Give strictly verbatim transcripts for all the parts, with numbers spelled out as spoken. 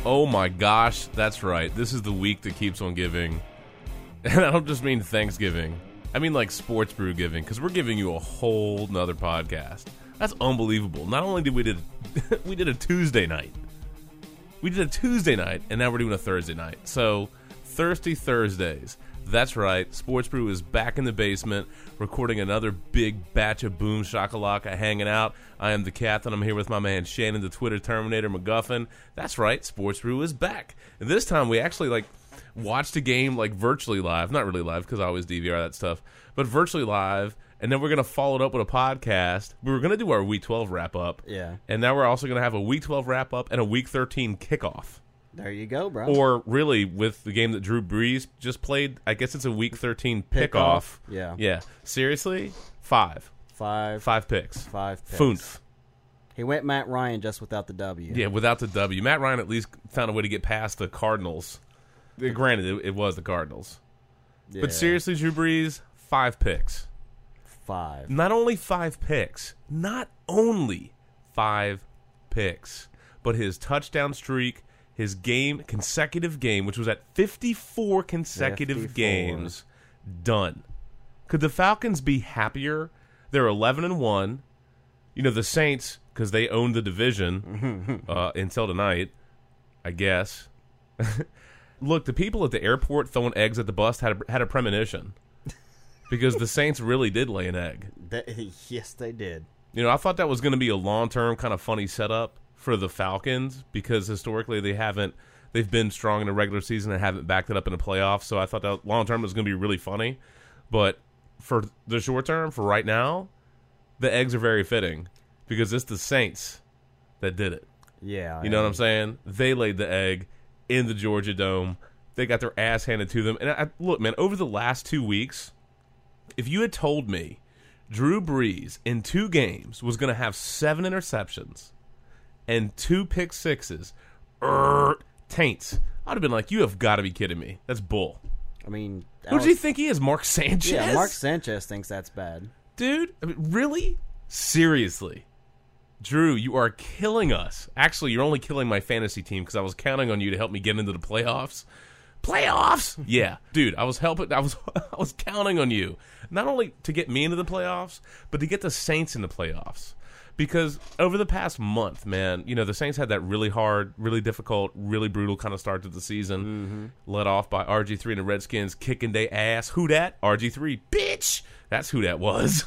Oh my gosh, that's right. This is the week that keeps on giving. And I don't just mean Thanksgiving. I mean like Sports Brew giving, because we're giving you a whole nother podcast. That's unbelievable. Not only did we did we did a Tuesday night. We did a Tuesday night, and now we're doing a Thursday night. So, Thirsty Thursdays. That's right. Sports Brew is back in the basement, recording another big batch of Boom Shakalaka hanging out. I am the captain. I'm here with my man Shannon, the Twitter Terminator McGuffin. That's right. Sports Brew is back. And this time we actually like watched a game like virtually live. Not really live because I always D V R that stuff, but virtually live. And then we're going to follow it up with a podcast. We were going to do our Week twelve wrap-up. Yeah. And now we're also going to have a Week twelve wrap-up and a Week thirteen kickoff. There you go, bro. Or really, with the game that Drew Brees just played, I guess it's a Week thirteen Pick pickoff. off. Yeah. Yeah. Seriously? Five. Five. Five picks. Five picks. Foomph. He went Matt Ryan just without the W. Yeah, without the W. Matt Ryan at least found a way to get past the Cardinals. Granted, it, it was the Cardinals. Yeah. But seriously, Drew Brees, five picks. Five. Not only five picks, not only five picks, but his touchdown streak, his game, consecutive game, which was at fifty-four consecutive fifty-four games, done. Could the Falcons be happier? They're eleven and one. You know, the Saints, because they owned the division uh, until tonight, I guess. Look, the people at the airport throwing eggs at the bus had a, had a premonition. Because the Saints really did lay an egg. They, yes, they did. You know, I thought that was going to be a long-term kind of funny setup for the Falcons because historically they haven't, they've been strong in the regular season and haven't backed it up in the playoffs. So I thought that long-term was going to be really funny. But for the short term, for right now, the eggs are very fitting because it's the Saints that did it. Yeah. You know what I'm saying? They laid the egg in the Georgia Dome. They got their ass handed to them. And I, look, man, over the last two weeks, if you had told me Drew Brees in two games was going to have seven interceptions and two pick sixes, er, taints, I'd have been like, you have got to be kidding me. That's bull. I mean, who do you think he is, Mark Sanchez? Yeah, Mark Sanchez thinks that's bad. Dude, I mean, really? Seriously? Drew, you are killing us. Actually, you're only killing my fantasy team because I was counting on you to help me get into the playoffs. Playoffs? Yeah, dude, I was helping. I was I was counting on you not only to get me into the playoffs, but to get the Saints in the playoffs. Because over the past month, man, you know the Saints had that really hard, really difficult, really brutal kind of start to the season, mm-hmm. led off by R G three and the Redskins kicking their ass. Who dat? R G three, bitch. That's who that was.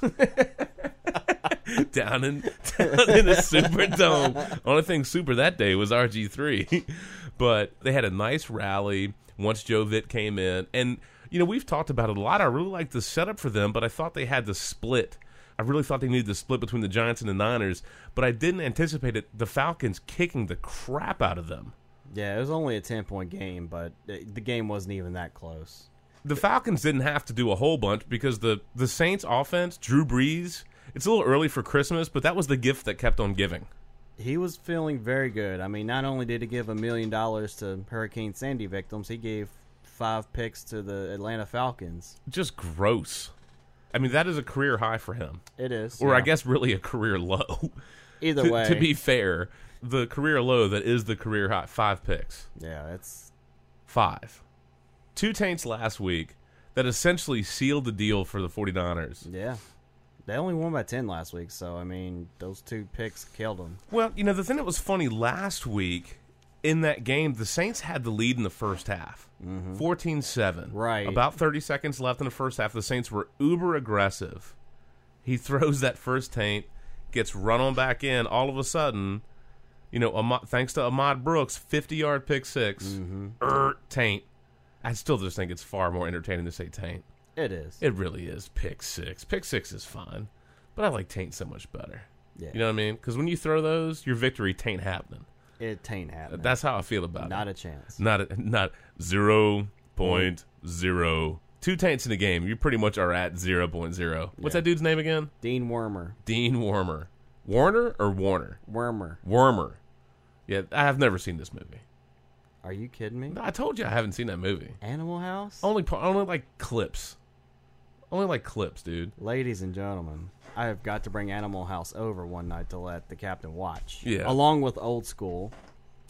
down in down in the Superdome. Only thing super that day was R G three, but they had a nice rally once Joe Vitt came in. And, you know, we've talked about it a lot. I really liked the setup for them, but I thought they had the split. I really thought they needed the split between the Giants and the Niners, but I didn't anticipate it, the Falcons kicking the crap out of them. Yeah, it was only a ten-point game, but the game wasn't even that close. The Falcons didn't have to do a whole bunch because the, the Saints offense, Drew Brees, it's a little early for Christmas, but that was the gift that kept on giving. He was feeling very good. I mean, not only did he give a million dollars to Hurricane Sandy victims, he gave five picks to the Atlanta Falcons. Just gross. I mean, that is a career high for him. It is. Or yeah. I guess really a career low. Either to, way. To be fair, the career low that is the career high. Five picks. Yeah, it's... Five. Two taints last week that essentially sealed the deal for the 49ers. Yeah. They only won by ten last week, so, I mean, those two picks killed them. Well, you know, the thing that was funny last week, in that game, the Saints had the lead in the first half. Mm-hmm. fourteen seven. Right. About thirty seconds left in the first half. The Saints were uber aggressive. He throws that first taint, gets run on back in. All of a sudden, you know, Ahmad, thanks to Ahmad Brooks, fifty-yard pick six, mm-hmm. er, taint. I still just think it's far more entertaining to say taint. It is. It really is. Pick six. Pick six is fine. But I like taint so much better. Yeah. You know what I mean? Because when you throw those, your victory taint happening. It taint happening. That's how I feel about not it. Not a chance. Not a, not zero point zero. Two taints in the game. You pretty much are at zero point zero. What's yeah. that dude's name again? Dean Wormer. Dean Wormer. Warner or Warner? Wormer. Wormer. Yeah, I have never seen this movie. Are you kidding me? I told you I haven't seen that movie. Animal House? Only, only like clips. Only like clips, dude. Ladies and gentlemen, I have got to bring Animal House over one night to let the captain watch. Yeah. Along with Old School.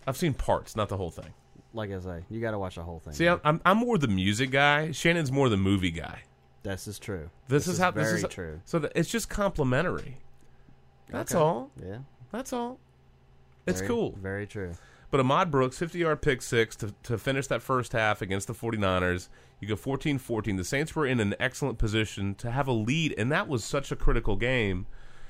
I've seen parts, not the whole thing. Like I say, you got to watch the whole thing. See, I'm, I'm I'm more the music guy. Shannon's more the movie guy. This is true. This, this is, is how very this is true. So that it's just complimentary. That's Okay. all. Yeah. That's all. It's Very- cool. Very true. But Ahmad Brooks, fifty-yard pick six to, to finish that first half against the 49ers. You go fourteen fourteen. The Saints were in an excellent position to have a lead, and that was such a critical game.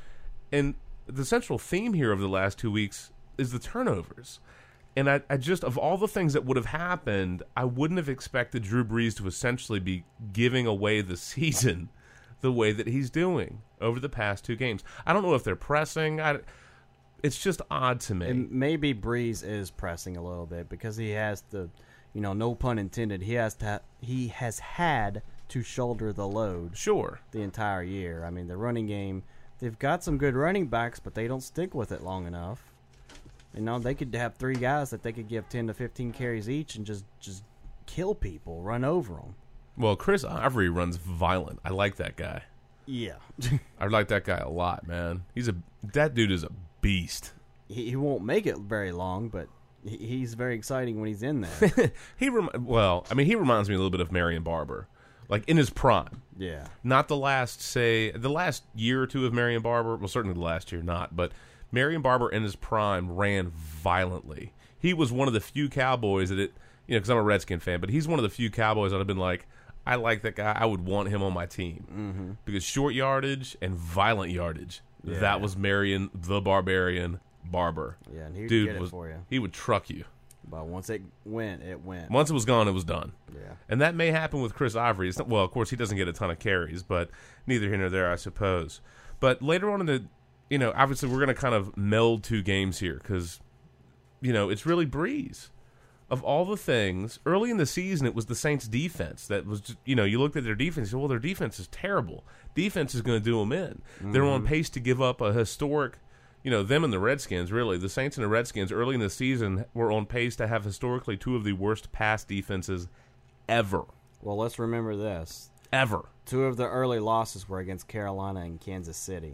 And the central theme here over the last two weeks is the turnovers. And I, I just, of all the things that would have happened, I wouldn't have expected Drew Brees to essentially be giving away the season the way that he's doing over the past two games. I don't know if they're pressing. I, it's just odd to me. And maybe Breeze is pressing a little bit because he has to, you know, no pun intended. He has to. He has had to shoulder the load Sure. the entire year. I mean, the running game. They've got some good running backs, but they don't stick with it long enough. You know, they could have three guys that they could give ten to fifteen carries each and just just kill people, run over them. Well, Chris Ivory runs violent. I like that guy. Yeah. I like that guy a lot, man. He's a that dude is a beast. he, he won't make it very long, but he, he's very exciting when he's in there. he rem- well, I mean, he reminds me a little bit of Marion Barber, like in his prime. Yeah. Not the last, say, the last year or two of Marion Barber. Well, certainly the last year, not. But Marion Barber in his prime ran violently. He was one of the few Cowboys that it, you know, because I'm a Redskin fan, but he's one of the few Cowboys that have been like, I like that guy. I would want him on my team. Mm-hmm. Because short yardage and violent yardage, Yeah. that was Marion the Barbarian Barber. Yeah, and he would Dude get it was, for you. he would truck you. But once it went, it went. Once it was gone, it was done. Yeah. And that may happen with Chris Ivory. It's not, well, of course, he doesn't get a ton of carries, but neither here nor there, I suppose. But later on in the, you know, obviously we're going to kind of meld two games here because, you know, it's really Breeze. Of all the things, early in the season, it was the Saints' defense that was, just, you know, you looked at their defense, you said, well, their defense is terrible. Defense is going to do them in. Mm-hmm. They're on pace to give up a historic, you know, them and the Redskins, really. The Saints and the Redskins early in the season were on pace to have historically two of the worst pass defenses ever. Well, let's remember this. Ever. Two of the early losses were against Carolina and Kansas City.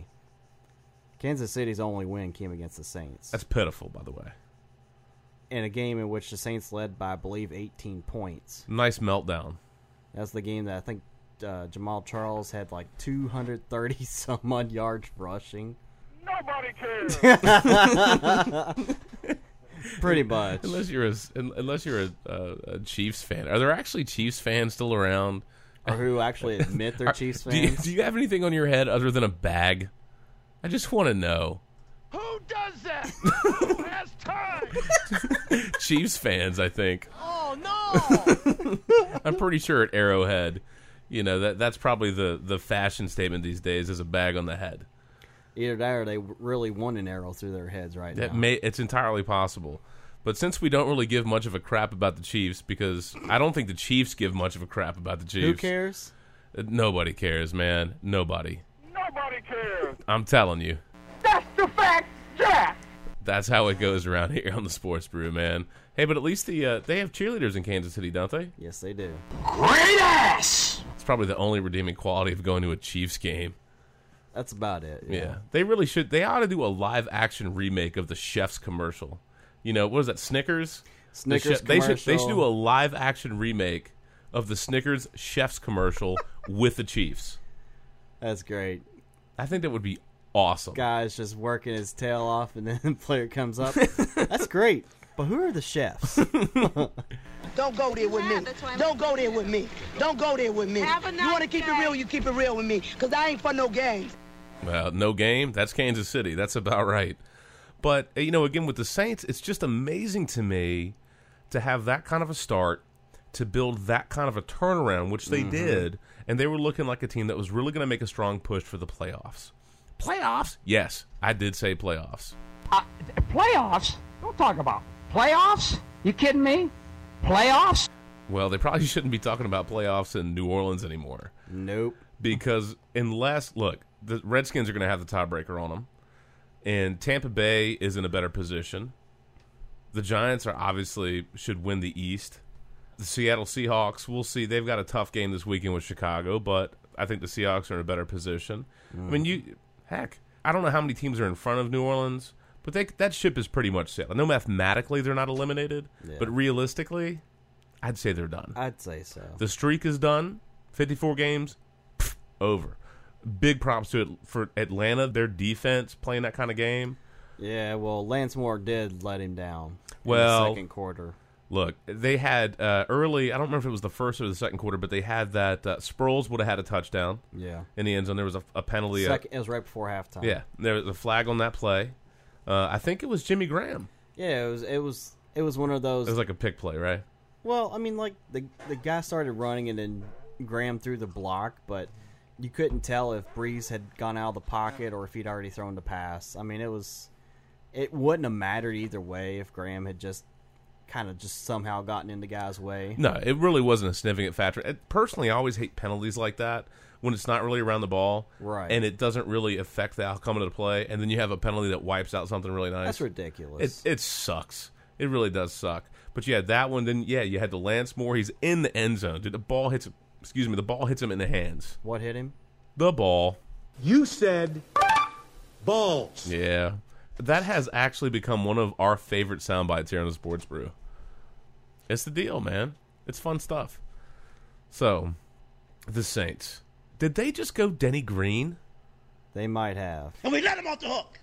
Kansas City's only win came against the Saints. That's pitiful, by the way. In a game in which the Saints led by, I believe, eighteen points. Nice meltdown. That's the game that I think uh, Jamal Charles had like two hundred thirty some odd yards rushing. Nobody cares. Pretty much. Unless you're a, unless you're a, uh, a Chiefs fan. Are there actually Chiefs fans still around? Or who actually admit they're Are- Chiefs do you, fans. do you have anything on your head other than a bag? I just want to know. Who does that? Who has time? Chiefs fans, I think. Oh, no. I'm pretty sure at Arrowhead, you know, that that's probably the, the fashion statement these days is a bag on the head. Either that or they really want an arrow through their heads right That now. may, it's entirely possible. But since we don't really give much of a crap about the Chiefs, because I don't think the Chiefs give much of a crap about the Chiefs. Who cares? Uh, Nobody cares, man. Nobody. Nobody cares. I'm telling you. That's the fact, Jack. That's how it goes around here on the Sports Brew, man. Hey, but at least the uh, they have cheerleaders in Kansas City, don't they? Yes, they do. Great ass. It's probably the only redeeming quality of going to a Chiefs game. That's about it. Yeah. Yeah. They really should. They ought to do a live-action remake of the Chef's commercial. You know, what is that, Snickers? The Snickers Chef- they should They should commercial. do a live-action remake of the Snickers Chef's commercial with the Chiefs. That's great. I think that would be awesome. Guy's just working his tail off, and then the player comes up. That's great. But who are the chefs? Don't go there with Yeah, me. that's why I'm- Don't go there with me. Don't go there with me. Have a You nice want to keep day. it real, you keep it real with me. Because I ain't for no games. Well, no game. That's Kansas City. That's about right. But, you know, again, with the Saints, it's just amazing to me to have that kind of a start, to build that kind of a turnaround, which they did, and they were looking like a team that was really going to make a strong push for the playoffs. Playoffs? Yes, I did say playoffs. Uh, playoffs? Don't talk about playoffs. You kidding me? Playoffs? Well, they probably shouldn't be talking about playoffs in New Orleans anymore. Nope. Because unless, look, the Redskins are going to have the tiebreaker on them, and Tampa Bay is in a better position. The Giants are obviously should win the East. The Seattle Seahawks, we'll see. They've got a tough game this weekend with Chicago, but I think the Seahawks are in a better position. I mean, you heck, I don't know how many teams are in front of New Orleans, But they, that ship is pretty much sailed. I know mathematically they're not eliminated, Yeah. but realistically, I'd say they're done. I'd say so. The streak is done. fifty-four games, pff, over. Big props to it for Atlanta. Their defense playing that kind of game. Yeah, well, Lance Moore did let him down in Well, the second quarter. Look, they had uh, early, I don't remember if it was the first or the second quarter, but they had that uh, Sproles would have had a touchdown Yeah. in the end zone. There was a, a penalty. uh, Second, it was right before halftime. yeah, there was a flag on that play. Uh, I think it was Jimmy Graham. Yeah, it was it was it was one of those It was like a pick play, right? Well, I mean, like the the guy started running and then Graham threw the block, but you couldn't tell if Breeze had gone out of the pocket or if he'd already thrown the pass. I mean, it was it wouldn't have mattered either way if Graham had just kind of just somehow gotten in the guy's way. No, it really wasn't a significant factor. It, personally, I always hate penalties like that when it's not really around the ball, Right. and it doesn't really affect the outcome of the play, and then you have a penalty that wipes out something really nice. That's ridiculous. It it sucks. It really does suck. But yeah, that one. Then yeah, you had the Lance Moore. He's in the end zone. Dude, the ball hits. Excuse me. The ball hits him in the hands. What hit him? The ball. You said balls. Yeah, that has actually become one of our favorite sound bites here on the Sports Brew. It's the deal, man. It's fun stuff. So, the Saints. Did they just go Denny Green? They might have. And we let him off the hook.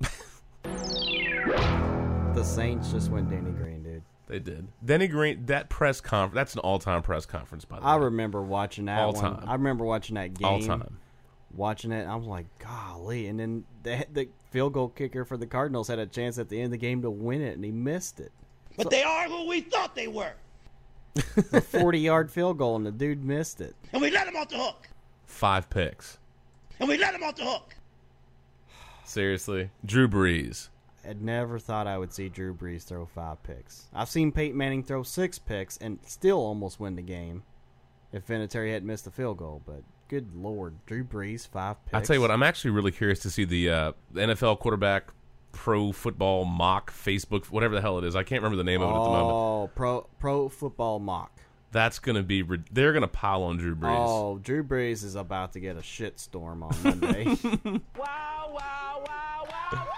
The Saints just went Danny Green, dude. They did. Denny Green, that press conference, that's an all-time press conference, by the I way. remember watching that All one. time. I remember watching that game. All time. Watching it, I was like, golly. And then the, the field goal kicker for the Cardinals had a chance at the end of the game to win it, and he missed it. But they are who we thought they were. A forty-yard field goal, and the dude missed it. And we let him off the hook. Five picks. And we let him off the hook. Seriously. Drew Brees. I never thought I would see Drew Brees throw five picks. I've seen Peyton Manning throw six picks and still almost win the game if Vinatieri hadn't missed the field goal. But good Lord, Drew Brees, five picks. I'll tell you what, I'm actually really curious to see the, uh, the N F L quarterback pro football mock Facebook, whatever the hell it is. I can't remember the name of it at the moment. Oh, pro, pro football mock. That's going to be, they're going to pile on Drew Brees. Oh, Drew Brees is about to get a shitstorm on Monday. Wow, wow, wow, wow.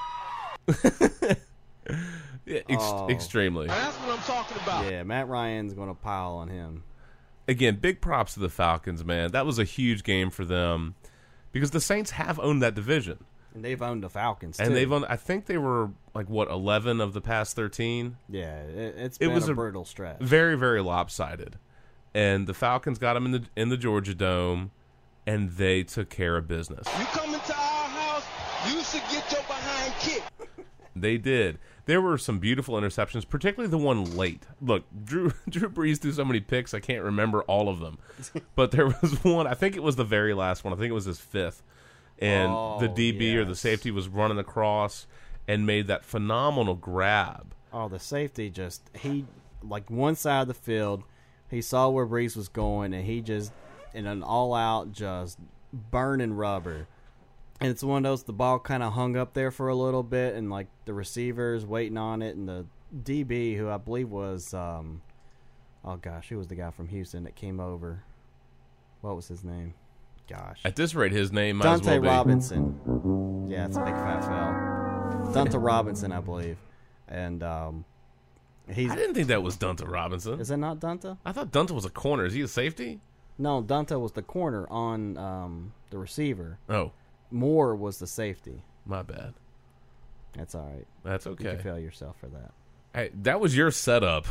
Yeah, ex- Oh. Extremely. That's what I'm talking about. Yeah, Matt Ryan's going to pile on him. Again, big props to the Falcons, man. That was a huge game for them because the Saints have owned that division. And they've owned the Falcons, And too. they've owned, I think they were like, what, eleven of the past thirteen? Yeah, it, it's It been was a, a- brutal stretch. Very, very lopsided. And the Falcons got them in the in the Georgia Dome, and they took care of business. You come into our house, you should get your behind kicked. They did. There were some beautiful interceptions, particularly the one late. Look, Drew Drew Brees threw so many picks, I can't remember all of them. But there was one, I think it was the very last one. I think it was his fifth. And Oh, the D B or the yes. safety was running across and made that phenomenal grab. Oh, the safety just, he, like one side of the field, he saw where Brees was going, and he just, in an all-out, just burning rubber. And it's one of those, the ball kind of hung up there for a little bit, and like the receivers waiting on it, and the D B, who I believe was, um, oh gosh, who was the guy from Houston that came over? What was his name? Gosh. At this rate, his name might Dante as well be. Robinson. Yeah, it's a big fat fell. Dante Robinson, I believe. And um, he's I didn't think that was Dunta Robinson. is it not Dante? I thought Dunta was a corner. Is he a safety? No, Dante was the corner on um, the receiver. Oh, Moore was the safety. my bad. That's all right. That's You okay. can fail yourself for that. Hey, that was your setup.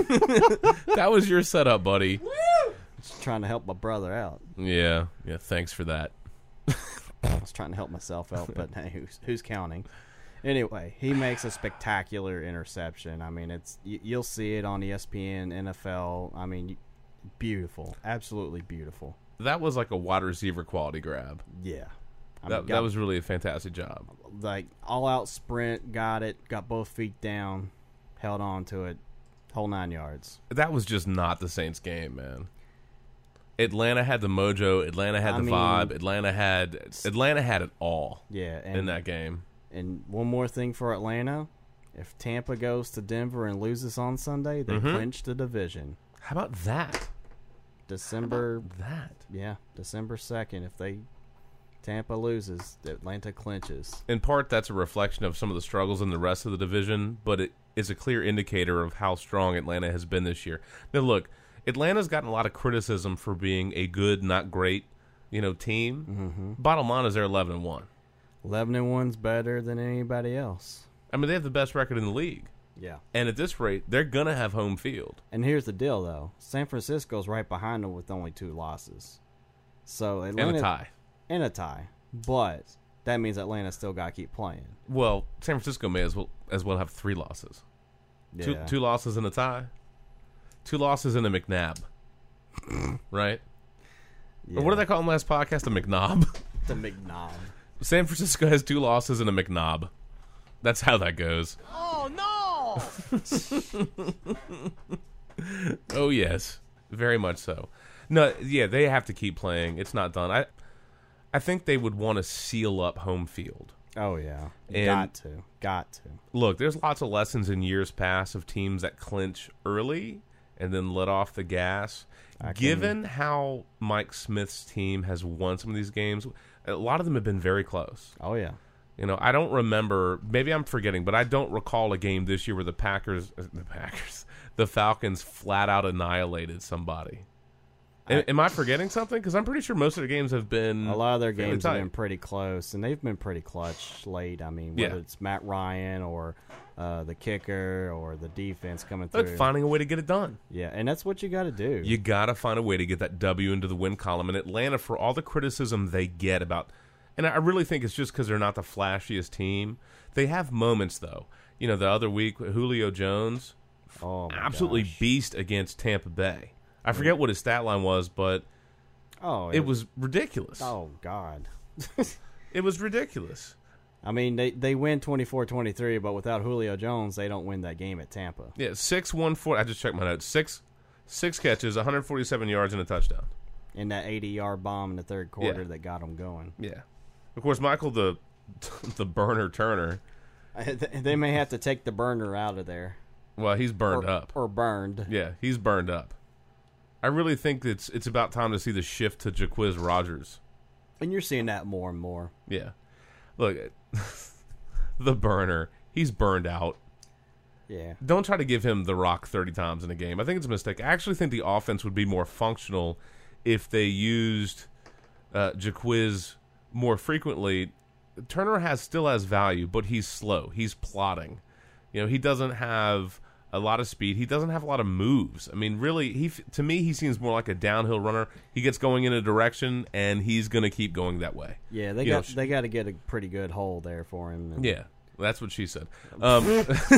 That was your setup, buddy. Just trying to help my brother out. Yeah, yeah. Thanks for that. I was trying to help myself out, but hey, who's who's counting? Anyway, he makes a spectacular interception. I mean, it's you, you'll see it on E S P N, N F L. I mean, beautiful, absolutely beautiful. That was like a wide receiver quality grab. Yeah, I That, mean, that got- was really a fantastic job. like all out sprint, got it, got both feet down, held on to it, whole nine yards. That was just not the Saints game, man. Atlanta had the mojo. Atlanta had I the mean- vibe. Atlanta had Atlanta had it all Yeah, and in that game. and one more thing for Atlanta: if Tampa goes to Denver and loses on Sunday, they Mhm. clinch the division. How about that? December, That yeah, December second. If they Tampa loses. Atlanta clinches. In part, that's a reflection of some of the struggles in the rest of the division, but it is a clear indicator of how strong Atlanta has been this year. Now, look, Atlanta's gotten a lot of criticism for being a good, not great, you know, team. Mm-hmm. Bottom line is they're eleven and one. eleven and one's better than anybody else. I mean, they have the best record in the league. Yeah. And at this rate, they're going to have home field. And here's the deal, though. San Francisco's right behind them with only two losses. So Atlanta, And a tie. And a tie. But that means Atlanta still got to keep playing. Well, San Francisco may as well as well have three losses. Yeah. Two, two losses and a tie. Two losses and a McNabb. Right? Yeah. Or what did I call him last podcast? A McNob? The McNob. San Francisco has two losses and a McNob. That's how that goes. Oh, no! Oh, yes. Very much so. No, yeah, they have to keep playing. It's not done. I I think they would want to seal up home field. Oh, yeah. And- got to. Got to. Look, there's lots of lessons in years past of teams that clinch early and then let off the gas. I can- Given how Mike Smith's team has won some of these games, a lot of them have been very close. Oh, yeah. You know, I don't remember, maybe I'm forgetting, but I don't recall a game this year where the Packers, the Packers, the Falcons flat out annihilated somebody. Am, am I forgetting something? Because I'm pretty sure most of their games have been A lot of their fairly games have tight. been pretty close, and they've been pretty clutch late. I mean, whether Yeah. it's Matt Ryan or uh, the kicker or the defense coming Look, through. finding a way to get it done. Yeah, and that's what you got to do. You got to find a way to get that W into the win column. And Atlanta, for all the criticism they get about, and I really think it's just because they're not the flashiest team. They have moments, though. You know, the other week, Julio Jones, oh, my absolutely gosh. beast against Tampa Bay. I forget what his stat line was, but Oh, it was ridiculous. Oh, God. It was ridiculous. I mean, they, they win twenty-four twenty-three, but without Julio Jones, they don't win that game at Tampa. Yeah, six one four. I just checked my notes. Six, six catches, one hundred forty-seven yards, and a touchdown. And that eighty-yard bomb in the third quarter Yeah. that got them going. Yeah, of course, Michael the the burner Turner. They may have to take the burner out of there. Well, he's burned or, up. Or burned. Yeah, he's burned up. I really think it's it's about time to see the shift to Jaquiz Rogers. And you're seeing that more and more. Yeah, look, the burner. He's burned out. Yeah. Don't try to give him the rock thirty times in a game. I think it's a mistake. I actually think the offense would be more functional if they used uh, Jaquiz more frequently. Turner has still has value, but he's slow. He's plodding. You know, he doesn't have a lot of speed. He doesn't have a lot of moves. I mean, really, he to me, he seems more like a downhill runner. He gets going in a direction, and he's going to keep going that way. Yeah, they You got know, they got to get a pretty good hole there for him. And Yeah, that's what she said. Um,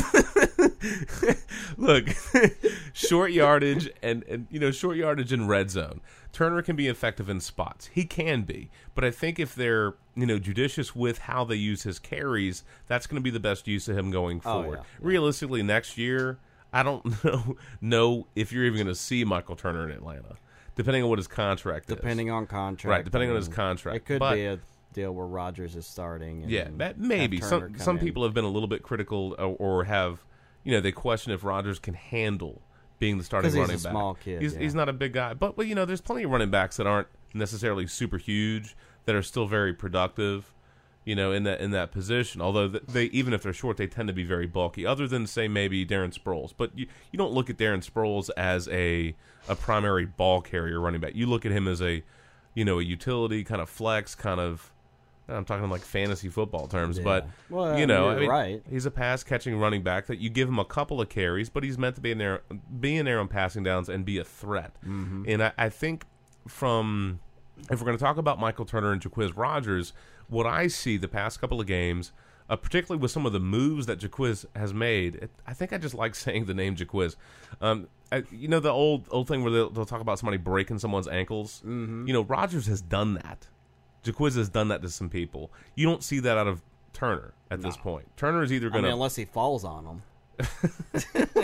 look, short yardage and, and you know short yardage in red zone. Turner can be effective in spots. He can be, but I think if they're you know judicious with how they use his carries, that's going to be the best use of him going Oh, forward. yeah, yeah. Realistically, next year, I don't know know if you're even going to see Michael Turner in Atlanta, depending on what his contract is. Depending on contract. Right, depending I on his mean, contract. It could But- be a deal where Rodgers is starting. And Yeah, that maybe have some Turner come some in. people have been a little bit critical or, or have, you know, they question if Rodgers can handle being the starting 'Cause he's a running back. small kid, He's yeah. he's not a big guy, but but you know, there's plenty of running backs that aren't necessarily super huge that are still very productive, you know, in that in that position. Although th- they even if they're short, they tend to be very bulky. Other than say maybe Darren Sproles, but you, you don't look at Darren Sproles as a a primary ball carrier running back. You look at him as a, you know, a utility kind of flex kind of. I'm talking in like fantasy football terms, Yeah. but Well, you know, you're I mean, right. he's a pass catching running back that you give him a couple of carries, but he's meant to be in there, be in there on passing downs and be a threat. Mm-hmm. And I, I think from if we're going to talk about Michael Turner and Jaquiz Rogers, what I see the past couple of games, uh, particularly with some of the moves that Jaquiz has made, it, I think I just like saying the name Jaquiz. Um, I, you know the old old thing where they'll, they'll talk about somebody breaking someone's ankles. Mm-hmm. You know, Rogers has done that. Jaquiz has done that to some people. You don't see that out of Turner at this point. Turner is either I going mean, to. unless he falls on them.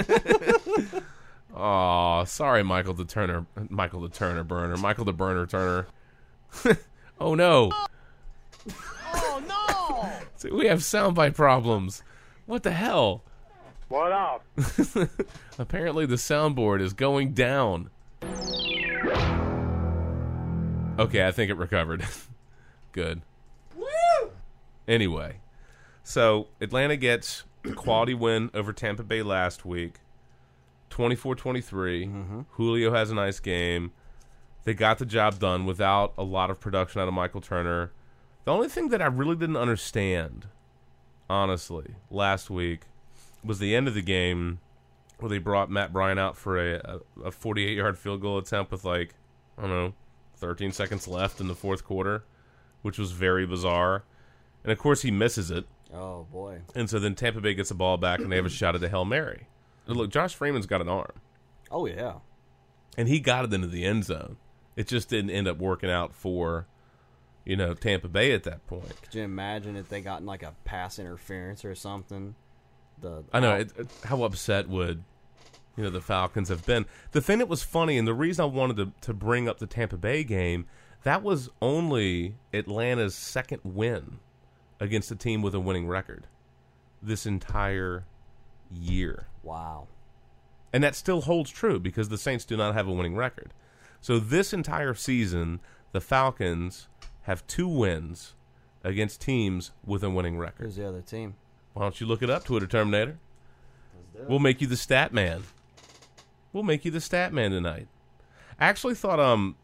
Oh, sorry, Michael the Turner, Michael the Turner burner, Michael the burner Turner. Oh no! Oh, no! See, we have soundbite problems. What the hell? What up? Apparently, the soundboard is going down. Okay, I think it recovered. good. Woo! Anyway, so Atlanta gets a quality win over Tampa Bay last week, twenty-four twenty-three. Mm-hmm. Julio has a nice game. They got the job done without a lot of production out of Michael Turner. The only thing that I really didn't understand, honestly, last week was the end of the game where they brought Matt Bryant out for a, a forty-eight-yard field goal attempt with, like, I don't know, thirteen seconds left in the fourth quarter, which was very bizarre. And, of course, he misses it. Oh, boy. And so then Tampa Bay gets the ball back, and they have a shot at the Hail Mary. And look, Josh Freeman's got an arm. Oh, yeah. And he got it into the end zone. It just didn't end up working out for, you know, Tampa Bay at that point. Could you imagine if they got in, like, a pass interference or something? The I know. It, it, how upset would, you know, the Falcons have been. The thing that was funny, and the reason I wanted to, to bring up the Tampa Bay game, that was only Atlanta's second win against a team with a winning record this entire year. Wow. And that still holds true because the Saints do not have a winning record. So this entire season, the Falcons have two wins against teams with a winning record. Who's the other team? Why don't you look it up, Twitter Terminator? We'll make you the stat man. We'll make you the stat man tonight. I actually thought, um,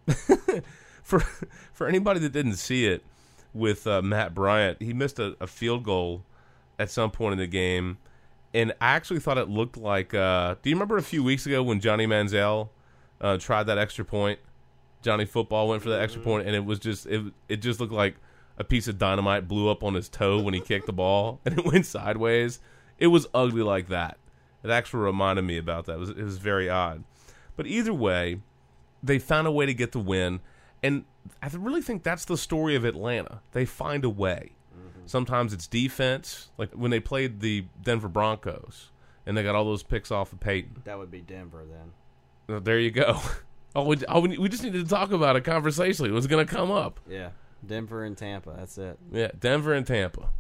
for for anybody that didn't see it, with uh, Matt Bryant, he missed a, a field goal at some point in the game, and I actually thought it looked like. Uh, do you remember a few weeks ago when Johnny Manziel uh, tried that extra point? Johnny Football went for that extra point, and it was just it. It just looked like a piece of dynamite blew up on his toe when he kicked the ball, and it went sideways. It was ugly like that. It actually reminded me about that. It was, it was very odd. But either way, they found a way to get the win, and I really think that's the story of Atlanta. They find a way. Mm-hmm. Sometimes it's defense, like when they played the Denver Broncos, and they got all those picks off of Peyton. That would be Denver then. Well, there you go. Oh, we, oh, we just needed to talk about it conversationally. It was going to come up. Yeah, Denver and Tampa. That's it. Yeah, Denver and Tampa.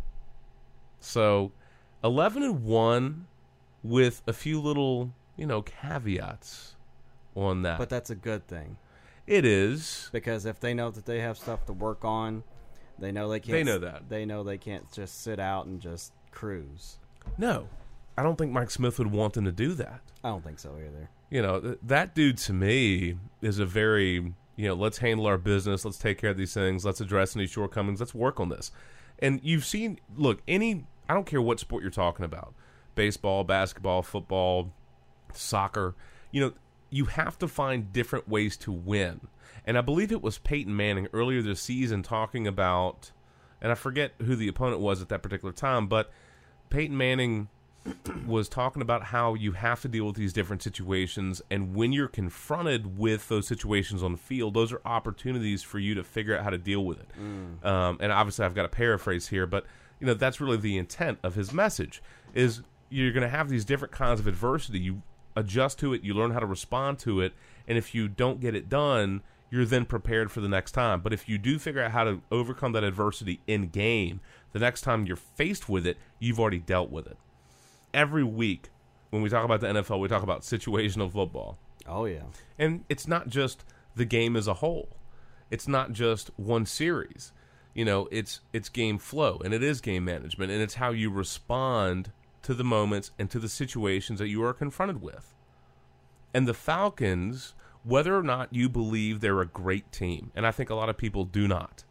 So, eleven and one with a few little, you know, caveats on that. But that's a good thing. It is, because if they know that they have stuff to work on, they know they can't. They know that. They know they can't just sit out and just cruise. No, I don't think Mike Smith would want them to do that. I don't think so either. You know, th- that dude to me is a very, you know, let's handle our business, let's take care of these things, let's address any shortcomings, let's work on this. And you've seen, look, any, I don't care what sport you're talking about, baseball, basketball, football, soccer, you know, you have to find different ways to win. And I believe it was Peyton Manning earlier this season talking about, and I forget who the opponent was at that particular time, but Peyton Manning was talking about how you have to deal with these different situations, and when you're confronted with those situations on the field, those are opportunities for you to figure out how to deal with it. Mm. Um, and obviously I've got to paraphrase here, but you know that's really the intent of his message, is you're going to have these different kinds of adversity. You adjust to it, you learn how to respond to it, and if you don't get it done, you're then prepared for the next time. But if you do figure out how to overcome that adversity in game, the next time you're faced with it, you've already dealt with it. Every week when we talk about the N F L, we talk about situational football. Oh, yeah. And it's not just the game as a whole. It's not just one series. You know, it's it's game flow, and it is game management, and it's how you respond to the moments and to the situations that you are confronted with. And the Falcons, whether or not you believe they're a great team, and I think a lot of people do not,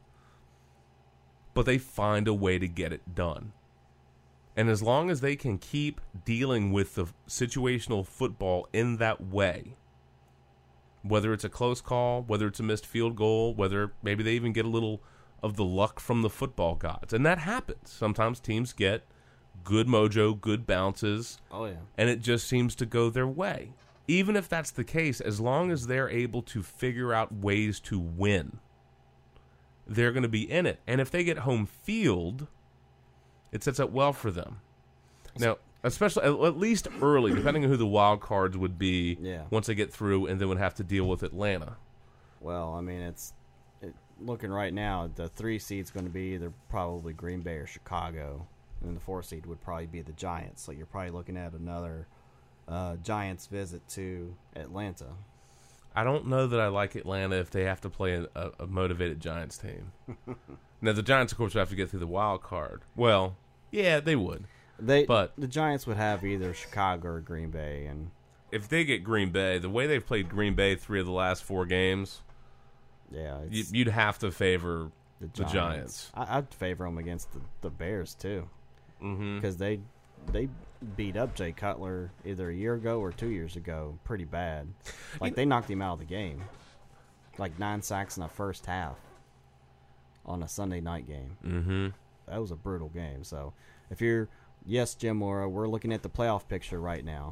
but they find a way to get it done. And as long as they can keep dealing with the situational football in that way, whether it's a close call, whether it's a missed field goal, whether maybe they even get a little of the luck from the football gods, and that happens. Sometimes teams get good mojo, good bounces, oh yeah, and it just seems to go their way. Even if that's the case, as long as they're able to figure out ways to win, they're going to be in it. And if they get home field, it sets up well for them. Now, especially at least early, depending on who the wild cards would be, yeah. once they get through, and then would have to deal with Atlanta. Well, I mean, it's it, looking right now, the three seed's going to be either probably Green Bay or Chicago, and the four seed would probably be the Giants. So you're probably looking at another uh, Giants visit to Atlanta. I don't know that I like Atlanta if they have to play a, a, a motivated Giants team. Now, the Giants, of course, would have to get through the wild card. Well, yeah, they would. They, But- the Giants would have either Chicago or Green Bay, and If they get Green Bay, the way they've played Green Bay three of the last four games, yeah, you, it's you'd have to favor the the Giants. Giants. I, I'd favor them against the, the Bears too, Mm-hmm. because they they beat up Jay Cutler either a year ago or two years ago pretty bad. Like they knocked him out of the game, like nine sacks in the first half on a Sunday night game. Mm-hmm. That was a brutal game. So if you're yes, Jim Mora, we're looking at the playoff picture right now.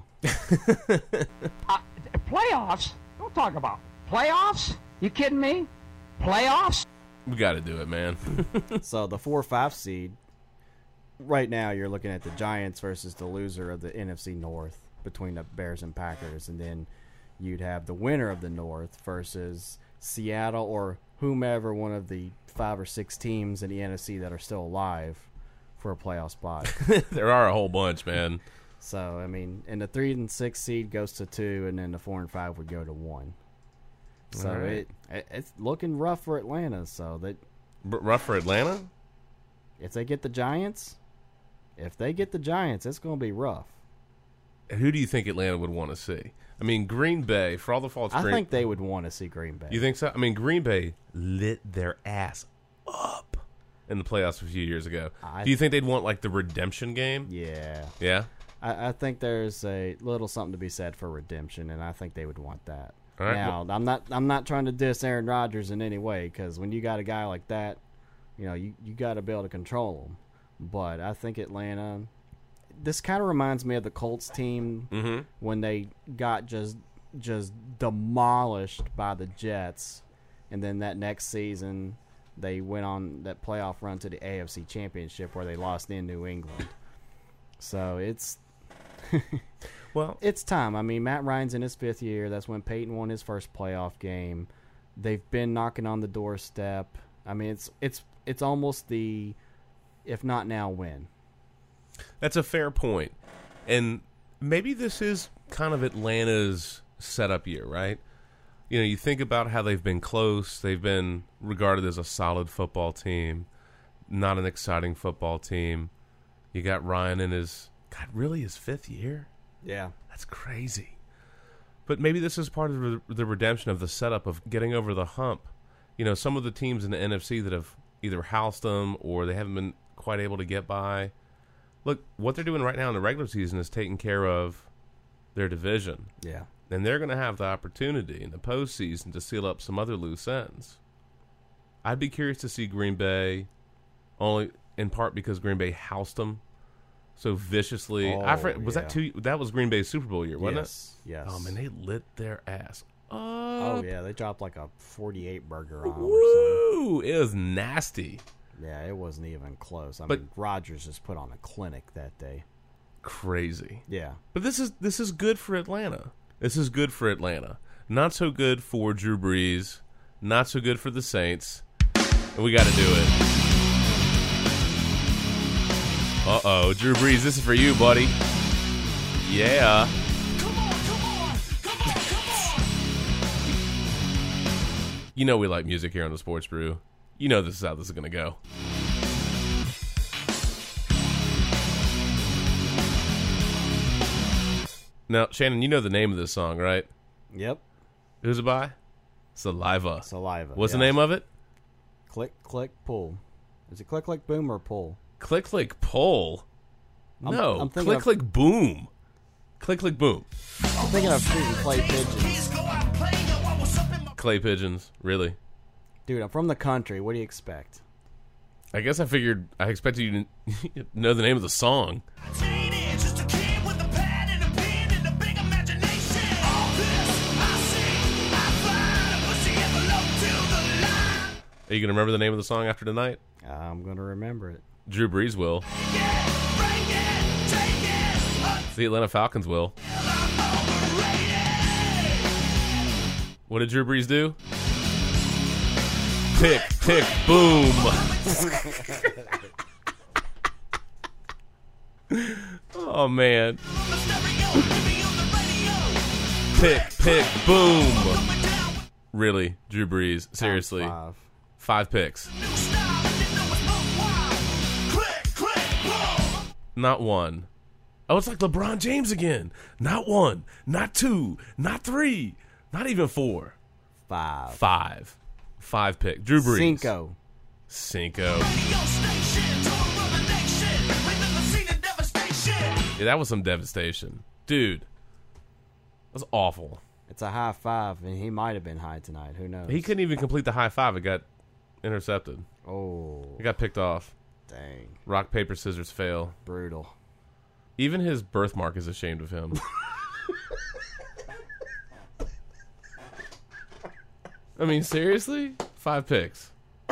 Uh, playoffs? Don't talk about playoffs. You kidding me? Playoffs? We got to do it, man. So the four or five seed, right now you're looking at the Giants versus the loser of the N F C North between the Bears and Packers, and then you'd have the winner of the North versus Seattle or whomever one of the five or six teams in the N F C that are still alive for a playoff spot. There are a whole bunch, man. So I mean, and the three and six seed goes to two, and then the four and five would go to one. So All right. it, it it's looking rough for Atlanta. So that B- rough for Atlanta? if they get the Giants, if they get the Giants, it's going to be rough. Who do you think Atlanta would want to see? I mean, Green Bay, for all the faults, I Green, think they would want to see Green Bay. you think so? I mean, Green Bay lit their ass up in the playoffs a few years ago. I- do you think they'd want like the redemption game? Yeah, Yeah. I, I think there's a little something to be said for redemption, and I think they would want that. All right, Now, I'm not I'm not trying to diss Aaron Rodgers in any way, because when you got a guy like that, you know, you, you got to be able to control him. But I think Atlanta, this kind of reminds me of the Colts team Mm-hmm. when they got just just demolished by the Jets, and then that next season they went on that playoff run to the A F C Championship where they lost in New England. So it's Well, it's time. I mean, Matt Ryan's in his fifth year. That's when Peyton won his first playoff game. They've been knocking on the doorstep. I mean, it's it's it's almost the if not now when. that's a fair point. And maybe this is kind of Atlanta's setup year, right? You know, you think about how they've been close. They've been regarded as a solid football team, not an exciting football team. You got Ryan in his, God, really his fifth year? Yeah. That's crazy. But maybe this is part of the, the redemption of the setup of getting over the hump. You know, some of the teams in the N F C that have either housed them or they haven't been quite able to get by. Look, what they're doing right now in the regular season is taking care of their division. Yeah. And they're going to have the opportunity in the postseason to seal up some other loose ends. I'd be curious to see Green Bay, only in part because Green Bay housed them so viciously. Oh, I forget, was yeah. that two? That was Green Bay's Super Bowl year, wasn't yes. it? Yes. Oh man, they lit their ass up. Oh yeah, they dropped like a forty-eight burger on them or something. Woo! It was nasty, Yeah, it wasn't even close. I But- mean, Rodgers just put on a clinic that day. crazy. Yeah. But this is this is good for Atlanta. This is good for Atlanta. Not so good for Drew Brees. Not so good for the Saints. And we got to do it. Uh-oh, Drew Brees, this is for you, buddy. Yeah. You know we like music here on the Sports Brew. You know this is how this is going to go. Now, Shannon, you know the name of this song, right? Yep. Who's it by? Saliva. Saliva. What's yeah. the name of it? Click, click, pull. Is it click, click, boom, or pull? Click, click, pull. I'm- No, I'm thinking click, of- click, boom. Click, click, boom. I'm thinking of shooting clay pigeons. Clay pigeons, really? Dude, I'm from the country. What do you expect? I guess I figured, I expected you to know the name of the song. Are you going to remember the name of the song after tonight? I'm going to remember it. Drew Brees will. The Atlanta Falcons will. What did Drew Brees do? Tick, tick, boom. Oh, man. Pick, pick, boom. Really, Drew Brees. Seriously. Five. Five picks. Not one. Oh, it's like LeBron James again. Not one. Not two. Not three. Not even four. Five. Five. Five pick. Drew Brees. Cinco. Cinco. Yeah, that was some devastation. Dude. That was awful. It's a high five, and he might have been high tonight. Who knows? He couldn't even complete the high five. It got intercepted. Oh, It got picked off. dang. Rock, paper, scissors, fail. Brutal. Even his birthmark is ashamed of him. I mean, seriously? Five picks.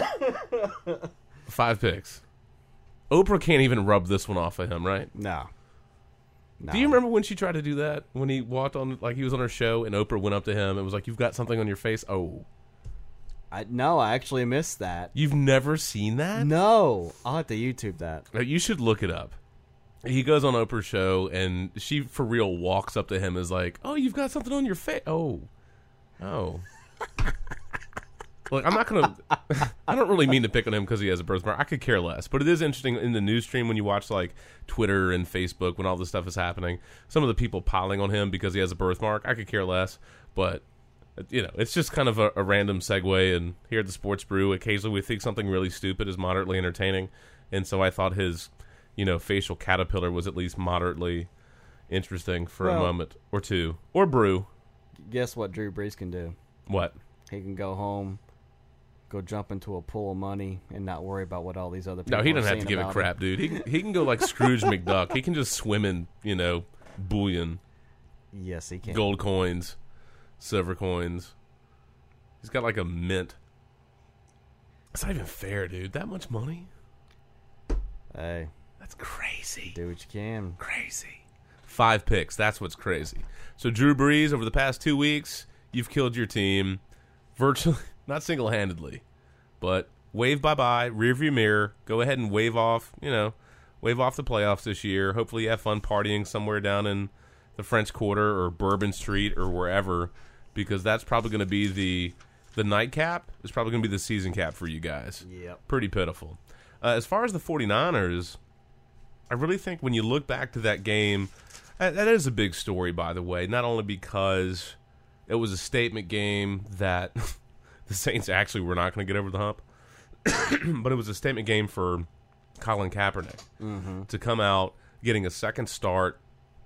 Five picks. Oprah can't even rub this one off of him, right? No. no. Do you remember when she tried to do that? When he walked on, like he was on her show, and Oprah went up to him and was like, "You've got something on your face." Oh. I, no, I actually missed that. You've never seen that? No. I'll have to YouTube that. Uh, You should look it up. He goes on Oprah's show, and she, for real, walks up to him and is like, "Oh, you've got something on your face." Oh. Oh. Look, I'm not going to... I don't really mean to pick on him because he has a birthmark. I could care less. But it is interesting in the news stream when you watch, like, Twitter and Facebook when all this stuff is happening. Some of the people piling on him because he has a birthmark. I could care less. But, you know, it's just kind of a, a random segue. And here at the Sports Brew, occasionally we think something really stupid is moderately entertaining. And so I thought his, you know, facial caterpillar was at least moderately interesting for Well- a moment or two. Or brew. Guess what Drew Brees can do? What? He can go home, go jump into a pool of money, and not worry about what all these other people No, he are doesn't have to saying give a about crap, dude. He he can go like Scrooge McDuck. He can just swim in, you know, bullion, him. Yes, he can. gold coins, silver coins. He's got like a mint. It's not even fair, dude. That much money? Hey, That's crazy. do what you can. Crazy. Five picks. That's what's crazy. So Drew Brees, over the past two weeks, you've killed your team virtually, not single-handedly, but wave bye-bye, rearview mirror. Go ahead and wave off, you know, wave off the playoffs this year. Hopefully you have fun partying somewhere down in the French Quarter or Bourbon Street or wherever, because that's probably going to be the the nightcap. It's probably going to be the season cap for you guys. Yep. Pretty pitiful. Uh, as far as the 49ers, I really think when you look back to that game, that, that is a big story, by the way, not only because it was a statement game that the Saints actually were not going to get over the hump, but it was a statement game for Colin Kaepernick Mm-hmm. to come out getting a second start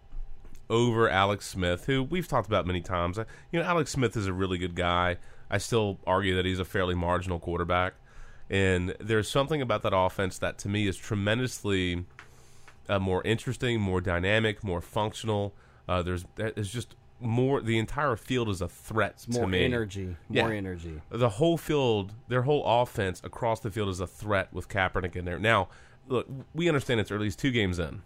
over Alex Smith, who we've talked about many times. You know, Alex Smith is a really good guy. I still argue that he's a fairly marginal quarterback. And there's something about that offense that, to me, is tremendously uh, more interesting, more dynamic, more functional. Uh, there's there's just more. The entire field is a threat It's more to me. energy. Yeah. More energy. The whole field, their whole offense across the field is a threat with Kaepernick in there. Now, look, we understand it's early. He's two games in.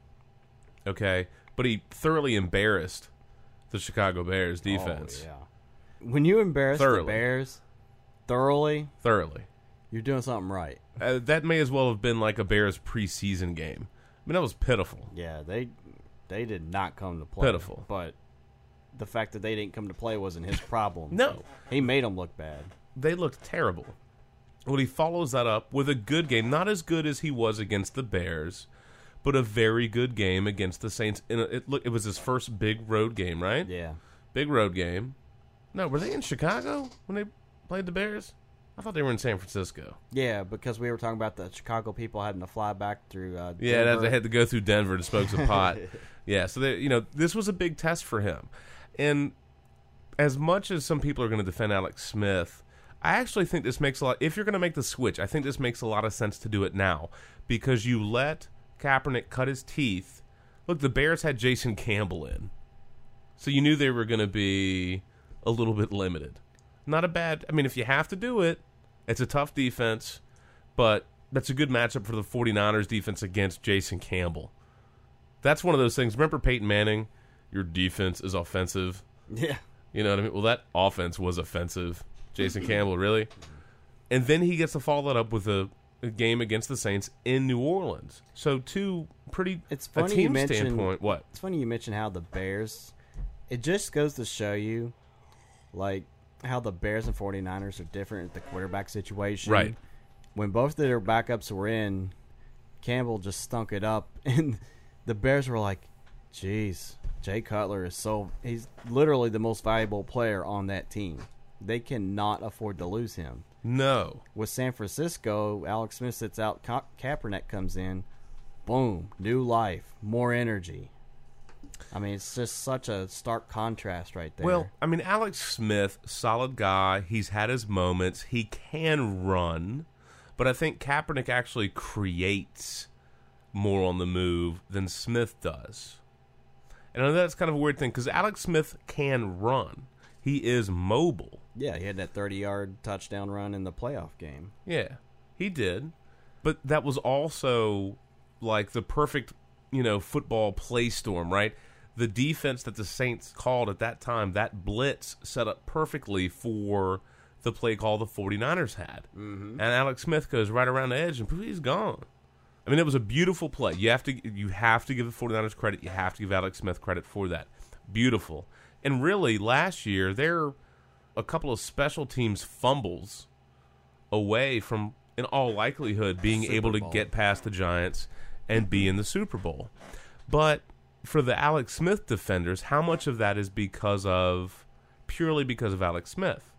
Okay? But he thoroughly embarrassed the Chicago Bears defense. Oh, yeah. When you embarrass Thoroughly. the Bears thoroughly, Thoroughly. you're doing something right. Uh, that may as well have been like a Bears preseason game. I mean, that was pitiful. Yeah, they they did not come to play. Pitiful. But the fact that they didn't come to play wasn't his problem. No. He made them look bad. They looked terrible. Well, he follows that up with a good game. Not as good as he was against the Bears, but a very good game against the Saints. In a, it, look, it was his first big road game, right? Yeah. Big road game. No, were they in Chicago when they played the Bears? I thought they were in San Francisco. Yeah, because we were talking about the Chicago people having to fly back through uh, Yeah, Denver. they had to go through Denver to smoke some pot. Yeah, so they, you know, this was a big test for him. And as much as some people are going to defend Alex Smith, I actually think this makes a lot. If you're going to make the switch, I think this makes a lot of sense to do it now because you let Kaepernick cut his teeth. Look, the Bears had Jason Campbell in, so you knew they were going to be a little bit limited. Not a bad. I mean, if you have to do it, it's a tough defense, but that's a good matchup for the 49ers defense against Jason Campbell. That's one of those things. Remember Peyton Manning? Your defense is offensive. Yeah. You know what I mean? Well, that offense was offensive. Jason Campbell, really? And then he gets to follow that up with a, a game against the Saints in New Orleans. So two pretty, It's a funny you team mention- standpoint, what? It's funny you mention how the Bears, it just goes to show you, like, how the Bears and 49ers are different at the quarterback situation. Right. When both of their backups were in, Campbell just stunk it up, and the Bears were like, geez, Jay Cutler is so – he's literally the most valuable player on that team. They cannot afford to lose him. No. With San Francisco, Alex Smith sits out, Ka- Kaepernick comes in, boom, new life, more energy. I mean, it's just such a stark contrast right there. Well, I mean, Alex Smith, solid guy. He's had his moments. He can run. But I think Kaepernick actually creates more on the move than Smith does. And I know that's kind of a weird thing because Alex Smith can run. He is mobile. Yeah, he had that thirty-yard touchdown run in the playoff game. Yeah, he did. But that was also like the perfect, you know, football play storm, right? The defense that the Saints called at that time, that blitz set up perfectly for the play call the 49ers had. Mm-hmm. And Alex Smith goes right around the edge and poof, he's gone. I mean, it was a beautiful play. You have to you have to give the 49ers credit. You have to give Alex Smith credit for that. Beautiful. And really, last year, they're a couple of special teams fumbles away from, in all likelihood, being Super able to Bowl. get past the Giants and be in the Super Bowl. But for the Alex Smith defenders, how much of that is because of, purely because of Alex Smith?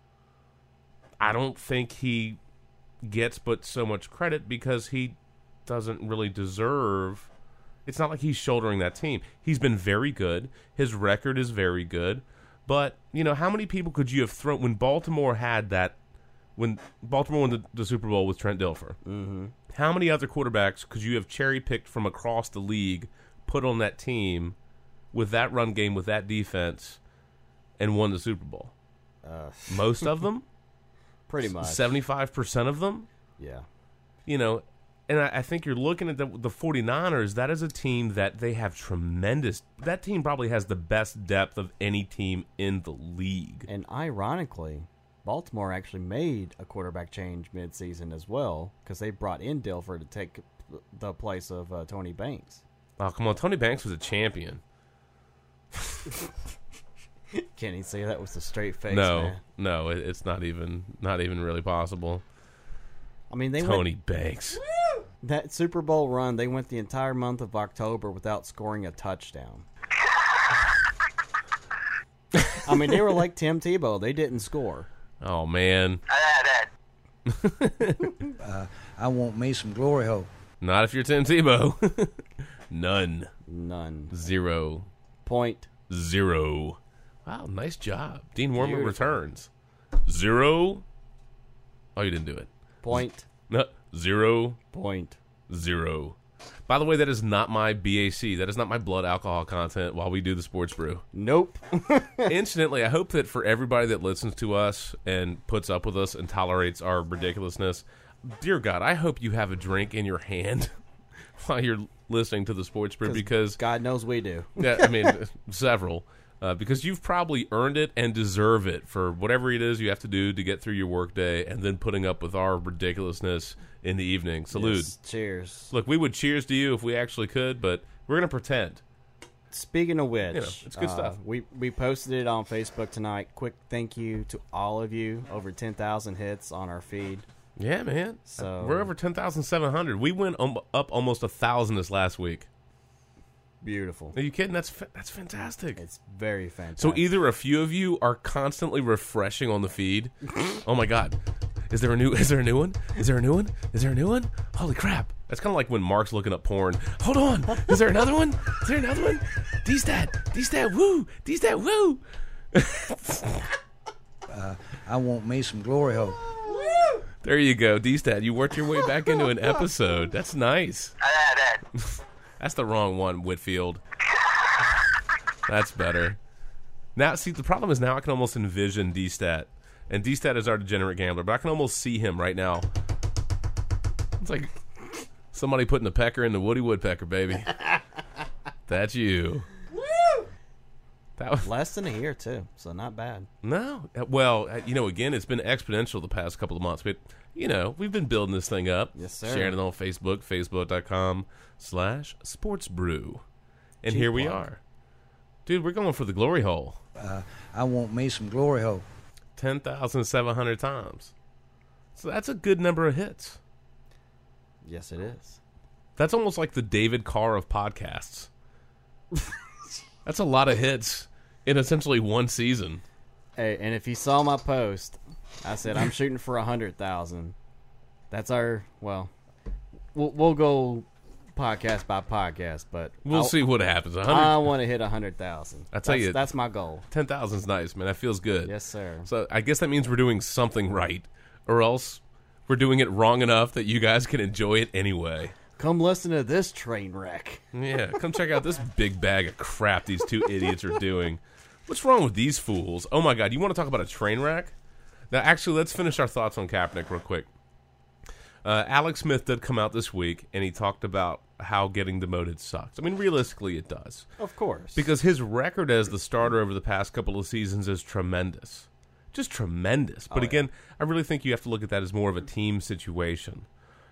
I don't think he gets but so much credit because he doesn't really deserve. It's not like he's shouldering that team. He's been very good. His record is very good. But, you know, how many people could you have thrown when Baltimore had that, when Baltimore won the, the Super Bowl with Trent Dilfer? Mm-hmm. How many other quarterbacks could you have cherry-picked from across the league, put on that team with that run game, with that defense, and won the Super Bowl? Uh, Most of them? pretty much. seventy-five percent of them? Yeah. You know, and I, I think you're looking at the, the 49ers, that is a team that they have tremendous, that team probably has the best depth of any team in the league. And ironically, Baltimore actually made a quarterback change midseason as well because they brought in Dilfer to take the place of uh, Tony Banks. Oh, come on. Tony Banks was a champion. Can he say that with a straight face? no, man? no, it, it's not even not even really possible. I mean, they Tony went, Banks. that Super Bowl run. They went the entire month of October without scoring a touchdown. I mean, they were like Tim Tebow. They didn't score. Oh, man. uh, I want me some glory hole. Not if you're Tim Tebow. None. None. Zero. Point. Zero. Wow, nice job. Dean Wormer Beautiful. returns. Zero. Oh, you didn't do it. Point. No. Zero. Point. Zero. By the way, that is not my B A C. That is not my blood alcohol content while we do the sports brew. Nope. Incidentally, I hope that for everybody that listens to us and puts up with us and tolerates our ridiculousness, dear God, I hope you have a drink in your hand while you're listening to the sports brew because God knows we do. yeah, I mean several. Uh, because you've probably earned it and deserve it for whatever it is you have to do to get through your workday and then putting up with our ridiculousness in the evening. Salute. Yes, cheers. Look, we would cheers to you if we actually could, but we're going to pretend. Speaking of which, You know, it's good uh, stuff. We we posted it on Facebook tonight. Quick thank you to all of you. Over ten thousand hits on our feed. Yeah, man. So- we're over ten thousand seven hundred. We went um, up almost a thousand this last week. Beautiful. Are you kidding? That's fa- that's fantastic. It's very fantastic. So either a few of you are constantly refreshing on the feed. Oh my God, is there a new? Is there a new one? Is there a new one? Is there a new one? Holy crap! That's kind of like when Mark's looking up porn. Hold on, is there another one? Is there another one? D-stat, D-stat, woo, D-stat, woo. uh, I want me some glory hole. There you go, D-stat. You worked your way back into an episode. That's nice. That's the wrong one, Whitfield. That's better. Now, see, the problem is now I can almost envision D-Stat. And D-Stat is our degenerate gambler, but I can almost see him right now. It's like somebody putting the pecker in the Woody Woodpecker, baby. That's you. Woo! That was less than a year too, so not bad. No. Well, you know, again, it's been exponential the past couple of months, but you know, we've been building this thing up. Yes, sir. Sharing it on Facebook, facebook.com slash sportsbrew. And Cheap here we plug. are. Dude, we're going for the glory hole. Uh, I want me some glory hole. ten thousand seven hundred times. So that's a good number of hits. Yes, it is. That's almost like the David Carr of podcasts. That's a lot of hits in essentially one season. Hey, and if you saw my post, I said I'm shooting for a hundred thousand. That's our well, we'll we'll go podcast by podcast, but We'll I'll, see what happens. one I hundred want to hit a hundred thousand. I tell that's, you- that's my goal. ten thousand is nice, man. That feels good. Yes, sir. So I guess that means we're doing something right, or else we're doing it wrong enough that you guys can enjoy it anyway. Come listen to this train wreck. Yeah, come check out this big bag of crap these two idiots are doing. What's wrong with these fools? Oh my God, you want to talk about a train wreck? Now, actually, let's finish our thoughts on Kaepernick real quick. Uh, Alex Smith did come out this week, and he talked about how getting demoted sucks. I mean, realistically, it does. Of course. Because his record as the starter over the past couple of seasons is tremendous. Just tremendous. But Oh, yeah. again, I really think you have to look at that as more of a team situation.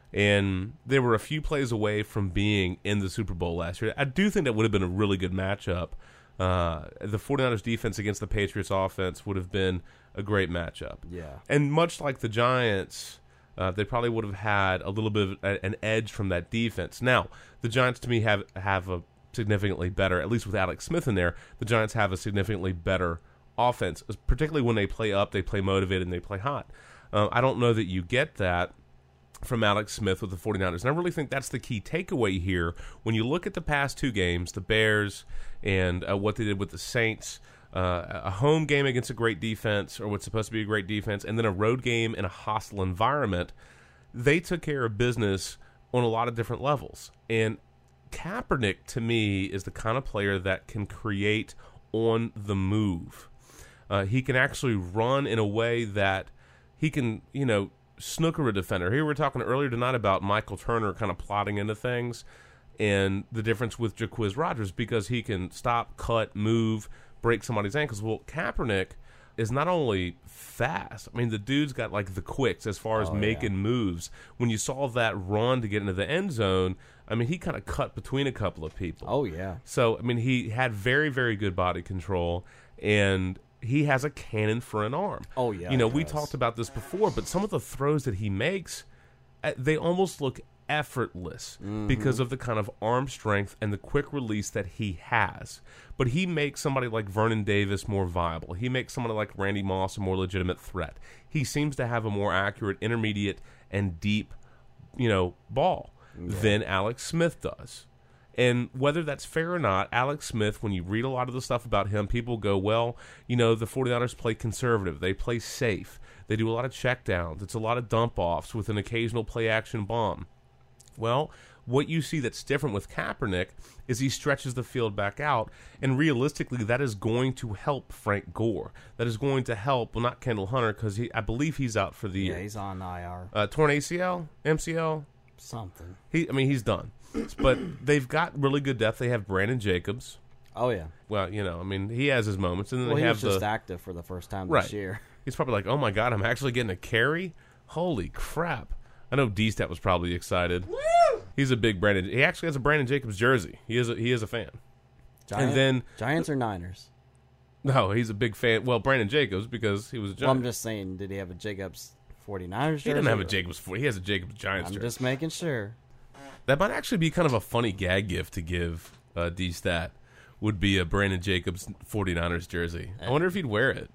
And they were a few plays away from being in the Super Bowl last year. I do think that would have been a really good matchup. Uh, the 49ers defense against the Patriots offense would have been a great matchup. Yeah. And much like the Giants, uh, they probably would have had a little bit of a, an edge from that defense. Now, the Giants, to me, have, have a significantly better, at least with Alex Smith in there, the Giants have a significantly better offense, particularly when they play up, they play motivated, and they play hot. Uh, I don't know that you get that from Alex Smith with the 49ers. And I really think that's the key takeaway here. When you look at the past two games, the Bears and uh, what they did with the Saints, uh, a home game against a great defense, or what's supposed to be a great defense, and then a road game in a hostile environment, they took care of business on a lot of different levels. And Kaepernick, to me, is the kind of player that can create on the move. Uh, he can actually run in a way that he can, you know, snooker a defender. Here we were talking earlier tonight about Michael Turner kind of plotting into things and the difference with Jacquizz Rodgers because he can stop, cut, move, break somebody's ankles. Well, Kaepernick is not only fast. I mean, the dude's got like the quicks as far as Oh, making yeah. moves. When you saw that run to get into the end zone, I mean, he kind of cut between a couple of people. Oh, yeah. So, I mean, he had very, very good body control, and he has a cannon for an arm. Oh, yeah, You know, he we does. talked about this before, but some of the throws that he makes, uh, they almost look effortless Mm-hmm. because of the kind of arm strength and the quick release that he has. But he makes somebody like Vernon Davis more viable. He makes somebody like Randy Moss a more legitimate threat. He seems to have a more accurate, intermediate, and deep, you know, ball than Alex Smith does. And whether that's fair or not, Alex Smith, when you read a lot of the stuff about him, people go, well, you know, the 49ers play conservative. They play safe. They do a lot of checkdowns. It's a lot of dump-offs with an occasional play-action bomb. Well, what you see that's different with Kaepernick is he stretches the field back out, and realistically, that is going to help Frank Gore. That is going to help, well, not Kendall Hunter, because he, I believe he's out for the Yeah, year. he's on I R. Uh, torn A C L, M C L. Something. He, I mean, he's done. But they've got really good depth. They have Brandon Jacobs. Oh, yeah. Well, you know, I mean, he has his moments, and then Well, they he have was just the active for the first time right. this year. He's probably like, oh my god, I'm actually getting a carry. Holy crap! I know D-Stat was probably excited. Woo! He's a big Brandon. He actually has a Brandon Jacobs jersey. He is a, he is a fan. Giant, And then Giants or Niners? no, he's a big fan. Well, Brandon Jacobs because he was a Well, Giant. I'm just saying, did he have a Jacobs 49ers jersey? he didn't have a or- Jacobs. For, he has a Jacobs Giants I'm jersey. just making sure. That might actually be kind of a funny gag gift to give uh, D-Stat. Would be a Brandon Jacobs 49ers jersey. I wonder if he'd wear it.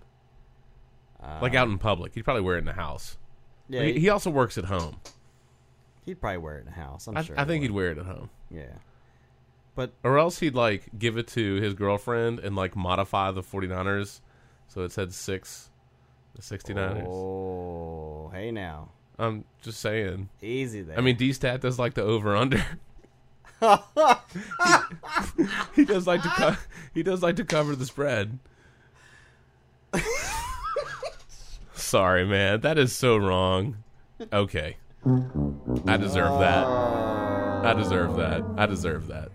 Uh, Like out in public. He'd probably wear it in the house. Yeah, he, he, he also works at home. he'd probably wear it in the house. I'm I, sure. I think he he'd would. wear it at home. Yeah. But Or else he'd like give it to his girlfriend and like modify the 49ers so it said six, the 69ers. oh, hey now, I'm just saying. easy there. I mean, D-Stat does like the over-under. he, he does like to co- he does like to cover the spread. Sorry, man. That is so wrong. Okay. I deserve that. I deserve that. I deserve that.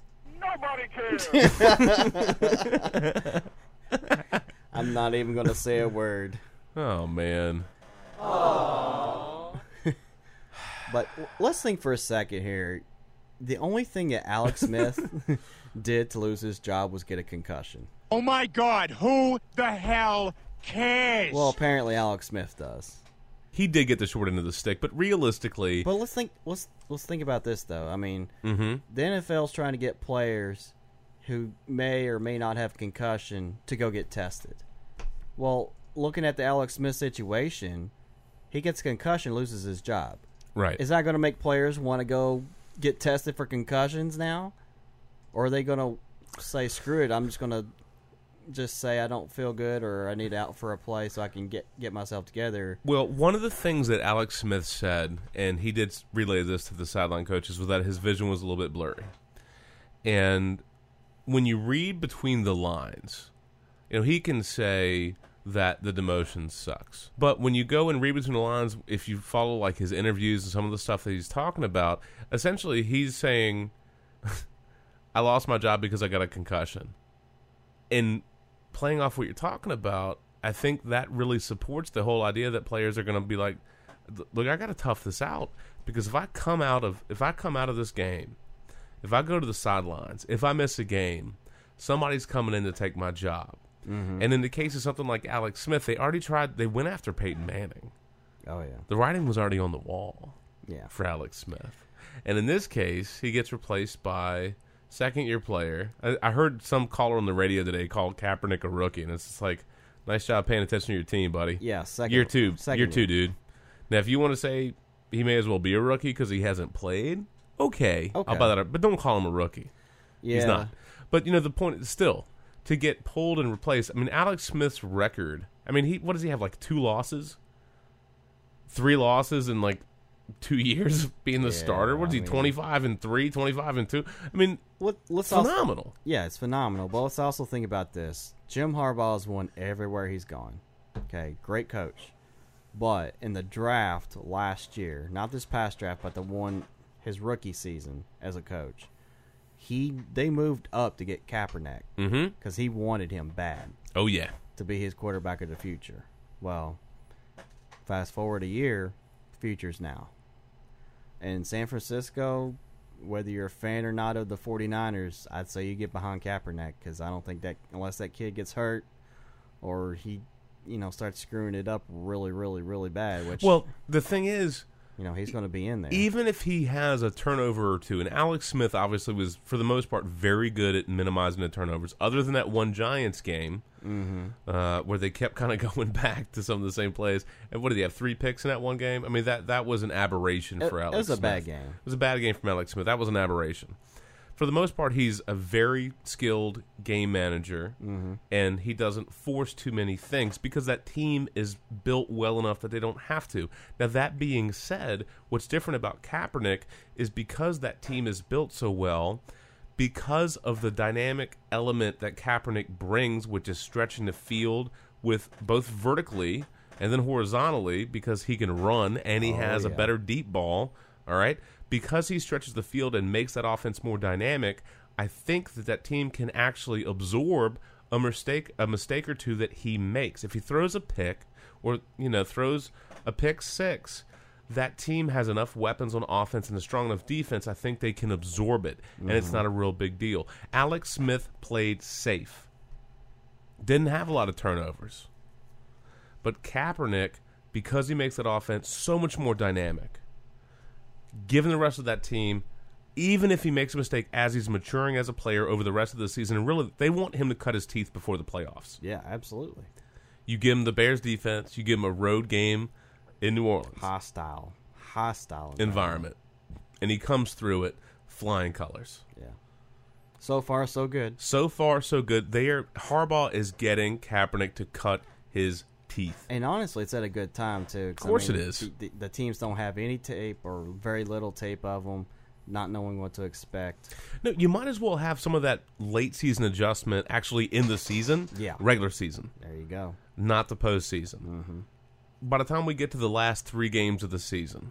Nobody cares. I'm not even going to say a word. Oh, man. But w- let's think for a second here. The only thing that Alex Smith did to lose his job was get a concussion. Oh my God, who the hell cares? Well, apparently Alex Smith does. He did get the short end of the stick, but realistically, But let's think. Let's let's think about this though. I mean, mhm. the N F L's trying to get players who may or may not have concussion to go get tested. Well, looking at the Alex Smith situation, he gets a concussion, loses his job. right. Is that going to make players want to go get tested for concussions now? Or are they going to say, screw it, I'm just going to just say I don't feel good or I need out for a play so I can get, get myself together? Well, one of the things that Alex Smith said, and he did relay this to the sideline coaches, was that his vision was a little bit blurry. And when you read between the lines, you know, he can say that the demotion sucks. But when you go and read between the lines, if you follow like his interviews and some of the stuff that he's talking about, essentially he's saying, I lost my job because I got a concussion. And playing off what you're talking about, I think that really supports the whole idea that players are going to be like, look, I got to tough this out, because if I come out of if I come out of this game, if I go to the sidelines, if I miss a game, somebody's coming in to take my job. Mm-hmm. And in the case of something like Alex Smith, they already tried, they went after Peyton Manning. Oh, yeah. The writing was already on the wall Yeah. for Alex Smith. And in this case, he gets replaced by second-year player. I, I heard some caller on the radio today call Kaepernick a rookie, and it's just like, nice job paying attention to your team, buddy. Yeah, second. Year two. Second year two, year. dude. Now, if you want to say he may as well be a rookie because he hasn't played, okay. Okay. I'll buy that up. But don't call him a rookie. Yeah. He's not. But, you know, the point is still, to get pulled and replaced, I mean, Alex Smith's record, I mean, he what does he have, like two losses? Three losses in, like, two years of being the Yeah, starter? What is I he, mean- twenty-five and three, twenty-five and two? I mean, Let, let's also, phenomenal. yeah, it's phenomenal. But let's also think about this. Jim Harbaugh has won everywhere he's gone. Okay, great coach. But in the draft last year, not this past draft, but the one his rookie season as a coach, he they moved up to get Kaepernick Mm-hmm. because he wanted him bad Oh, yeah. to be his quarterback of the future. Well, fast forward a year, future's now. And San Francisco, whether you're a fan or not of the 49ers, I'd say you get behind Kaepernick, because I don't think that, unless that kid gets hurt or he, you know, starts screwing it up really, really, really bad, which, Well, the thing is, you know, he's going to be in there. even if he has a turnover or two, and Alex Smith obviously was, for the most part, very good at minimizing the turnovers, other than that one Giants game Mm-hmm. uh, where they kept kind of going back to some of the same plays. And what did he have, three picks in that one game? I mean, that, that was an aberration It- for it Alex was a Smith. bad game. It was a bad game from Alex Smith. That was an aberration. For the most part, he's a very skilled game manager, Mm-hmm. and he doesn't force too many things because that team is built well enough that they don't have to. Now, that being said, what's different about Kaepernick is because that team is built so well, because of the dynamic element that Kaepernick brings, which is stretching the field with both vertically and then horizontally, because he can run and he Oh, has a yeah. better deep ball, all right? Because he stretches the field and makes that offense more dynamic, I think that that team can actually absorb a mistake, a mistake or two that he makes. If he throws a pick or, you know, throws a pick six, that team has enough weapons on offense and a strong enough defense, I think they can absorb it, and it's not a real big deal. Alex Smith played safe. Didn't have a lot of turnovers. But Kaepernick, because he makes that offense so much more dynamic, given the rest of that team, even if he makes a mistake as he's maturing as a player over the rest of the season, and really, they want him to cut his teeth before the playoffs. Yeah, absolutely. You give him the Bears defense, you give him a road game in New Orleans. Hostile. Hostile environment, and he comes through it flying colors. Yeah. So far, so good. So far, so good. They are Harbaugh is getting Kaepernick to cut his teeth. And honestly, it's at a good time, too. Of course it is. The, the, the teams don't have any tape or very little tape of them, not knowing what to expect. No, you might as well have some of that late season adjustment actually in the season, Yeah. regular season, There you go. not the postseason. Mm-hmm. By the time we get to the last three games of the season,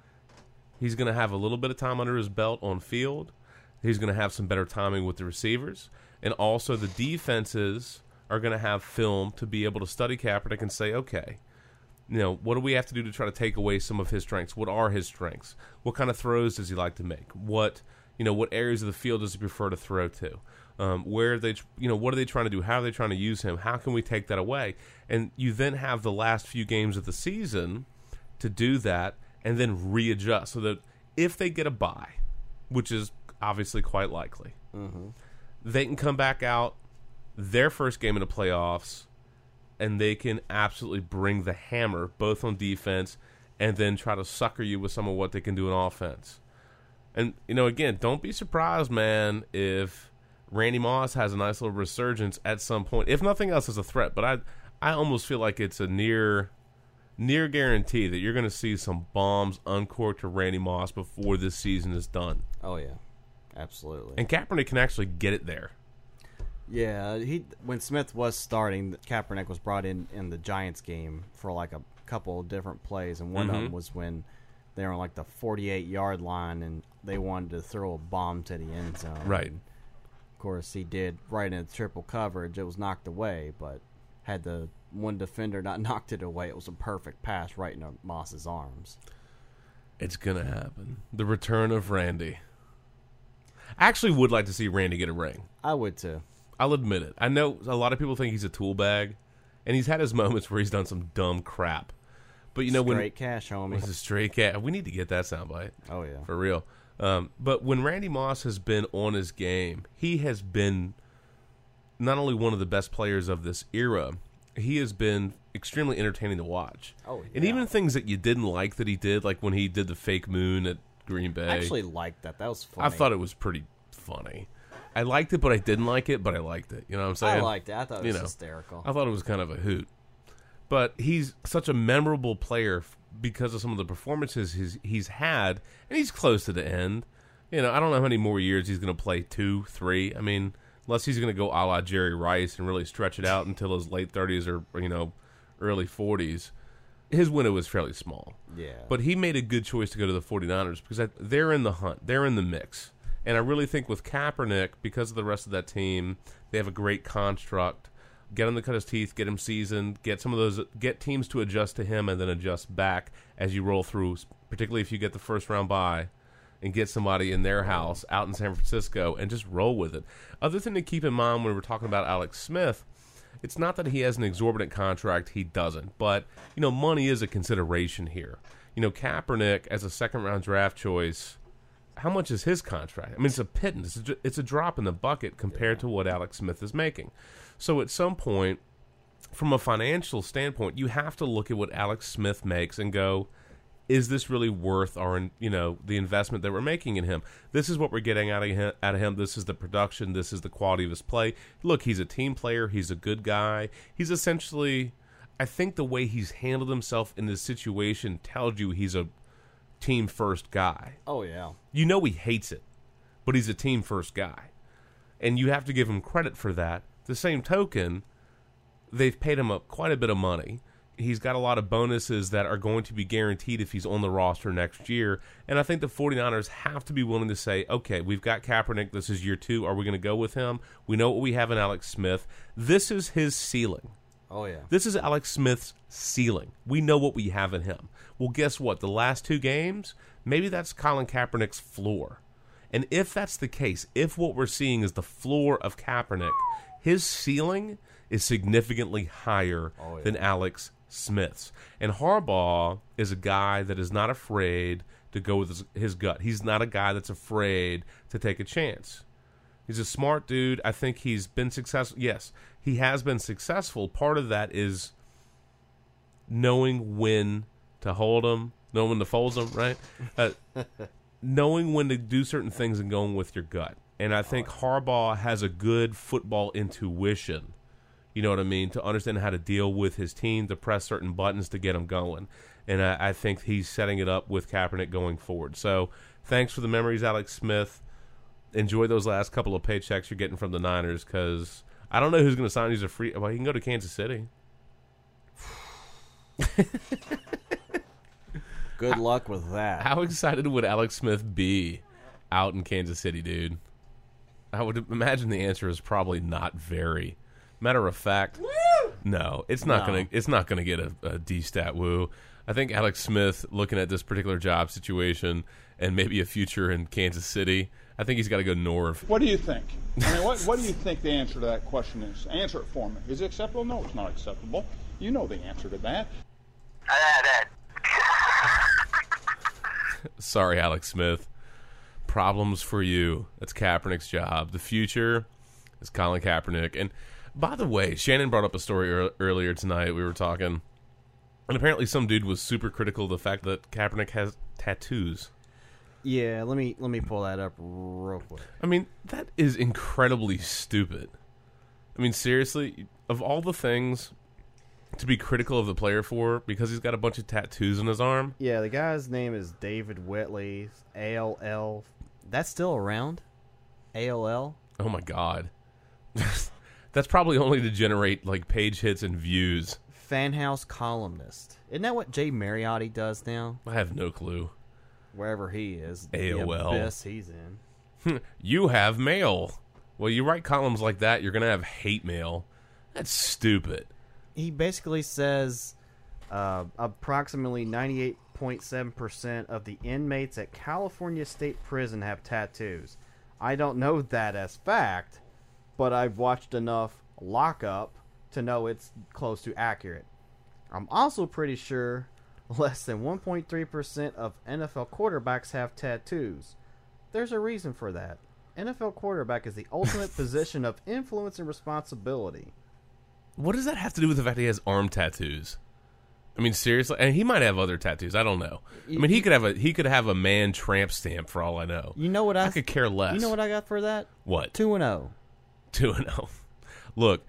he's going to have a little bit of time under his belt on field. He's going to have some better timing with the receivers. And also the defenses are going to have film to be able to study Kaepernick and say, okay, you know, what do we have to do to try to take away some of his strengths? What are his strengths? What kind of throws does he like to make? What, You know, what areas of the field does he prefer to throw to? Um, where are they, you know, what are they trying to do? How are they trying to use him? How can we take that away? And you then have the last few games of the season to do that and then readjust so that if they get a bye, which is obviously quite likely, Mm-hmm. they can come back out their first game in the playoffs and they can absolutely bring the hammer both on defense and then try to sucker you with some of what they can do in offense. And, you know, again, don't be surprised, man, if Randy Moss has a nice little resurgence at some point, if nothing else as a threat. But I I almost feel like it's a near near guarantee that you're going to see some bombs uncorked to Randy Moss before this season is done. Oh, yeah. Absolutely. And Kaepernick can actually get it there. Yeah, he when Smith was starting, Kaepernick was brought in in the Giants game for like a couple of different plays, and one Mm-hmm. of them was when they were on like the forty-eight-yard line, and they wanted to throw a bomb to the end zone. Right. And of course, he did right in triple coverage. It was knocked away, but had the one defender not knocked it away, it was a perfect pass right into Moss's arms. It's going to happen. The return of Randy. I actually would like to see Randy get a ring. I would too. I'll admit it. I know a lot of people think he's a tool bag, and he's had his moments where he's done some dumb crap. But you know, Straight when cash, homie. it's a straight cat, we need to get that soundbite. Oh yeah. For real. Um, but when Randy Moss has been on his game, he has been not only one of the best players of this era, he has been extremely entertaining to watch. Oh, And yeah. even things that you didn't like that he did, like when he did the fake moon at Green Bay. I actually liked that. That was funny. I thought it was pretty funny. I liked it, but I didn't like it, but I liked it. You know what I'm saying? I liked it. I thought it You was know, hysterical. I thought it was kind of a hoot. But he's such a memorable player f- because of some of the performances he's, he's had, and he's close to the end. You know, I don't know how many more years he's going to play, two, three. I mean, unless he's going to go a la Jerry Rice and really stretch it out until his late thirties or, you know, early forties. His window was fairly small. Yeah. But he made a good choice to go to the 49ers because that, they're in the hunt. They're in the mix. And I really think with Kaepernick, because of the rest of that team, they have a great construct. Get him to cut his teeth, get him seasoned, get some of those, get teams to adjust to him and then adjust back as you roll through, particularly if you get the first round bye and get somebody in their house out in San Francisco and just roll with it. Other thing to keep in mind when we're talking about Alex Smith, it's not that he has an exorbitant contract, he doesn't. But, you know, money is a consideration here. You know, Kaepernick as a second-round draft choice, how much is his contract? I mean, it's a pittance. It's a, it's a drop in the bucket compared to what Alex Smith is making. So at some point, from a financial standpoint, you have to look at what Alex Smith makes and go, is this really worth our, you know, the investment that we're making in him? This is what we're getting out of him. Out of him. This is the production. This is the quality of his play. Look, he's a team player. He's a good guy. He's essentially, I think the way he's handled himself in this situation tells you he's a team first guy. Oh yeah. You know he hates it, but he's a team first guy. And you have to give him credit for that. The same token, they've paid him up quite a bit of money. He's got a lot of bonuses that are going to be guaranteed if he's on the roster next year. And I think the 49ers have to be willing to say, okay, we've got Kaepernick. This is year two. Are we going to go with him? We know what we have in Alex Smith. This is his ceiling. Oh yeah. This is Alex Smith's ceiling. We know what we have in him. Well, guess what? The last two games, maybe that's Colin Kaepernick's floor. And if that's the case, if what we're seeing is the floor of Kaepernick, his ceiling is significantly higher Oh, yeah. than Alex Smith's. And Harbaugh is a guy that is not afraid to go with his, his gut. He's not a guy that's afraid to take a chance. He's a smart dude. I think he's been successful. Yes, he has been successful. Part of that is knowing when to hold them, knowing when to fold them, right? Uh, knowing when to do certain things and going with your gut. And I think Harbaugh has a good football intuition, you know what I mean, to understand how to deal with his team, to press certain buttons to get him going. And I, I think he's setting it up with Kaepernick going forward. So thanks for the memories, Alex Smith. Enjoy those last couple of paychecks you're getting from the Niners because I don't know who's going to sign you as a free. Well, you can go to Kansas City. Good luck with that. How excited would Alex Smith be out in Kansas City, dude? I would imagine the answer is probably not very. Matter of fact, no, it's not No. gonna. It's not gonna get a, a D stat woo. I think Alex Smith, looking at this particular job situation, and maybe a future in Kansas City. I think he's got to go north. What do you think? I mean, what, what do you think the answer to that question is? Answer it for me. Is it acceptable? No, it's not acceptable. You know the answer to that. Sorry, Alex Smith. Problems for you. That's Kaepernick's job. The future is Colin Kaepernick. And by the way, Shannon brought up a story er- earlier tonight. We were talking, and apparently some dude was super critical of the fact that Kaepernick has tattoos. Yeah, let me let me pull that up real quick. I mean, that is incredibly stupid. I mean, seriously, of all the things to be critical of the player for, because he's got a bunch of tattoos on his arm. Yeah, the guy's name is David Whitley, A L L. That's still around? A L L? Oh my God. That's probably only to generate like page hits and views. Fan house columnist. Isn't that what Jay Mariotti does now? I have no clue. Wherever he is. A O L. The abyss he's in. You have mail. Well, you write columns like that, you're going to have hate mail. That's stupid. He basically says uh, approximately ninety-eight point seven percent of the inmates at California State Prison have tattoos. I don't know that as fact, but I've watched enough Lockup to know it's close to accurate. I'm also pretty sure less than one point three percent of N F L quarterbacks have tattoos. There's a reason for that. N F L quarterback is the ultimate position of influence and responsibility. What does that have to do with the fact he has arm tattoos? I mean, seriously, and he might have other tattoos. I don't know. I mean, he could have a he could have a man tramp stamp for all I know. You know what I, I could care less. You know what I got for that? What? Two and zero. Two and zero. Look,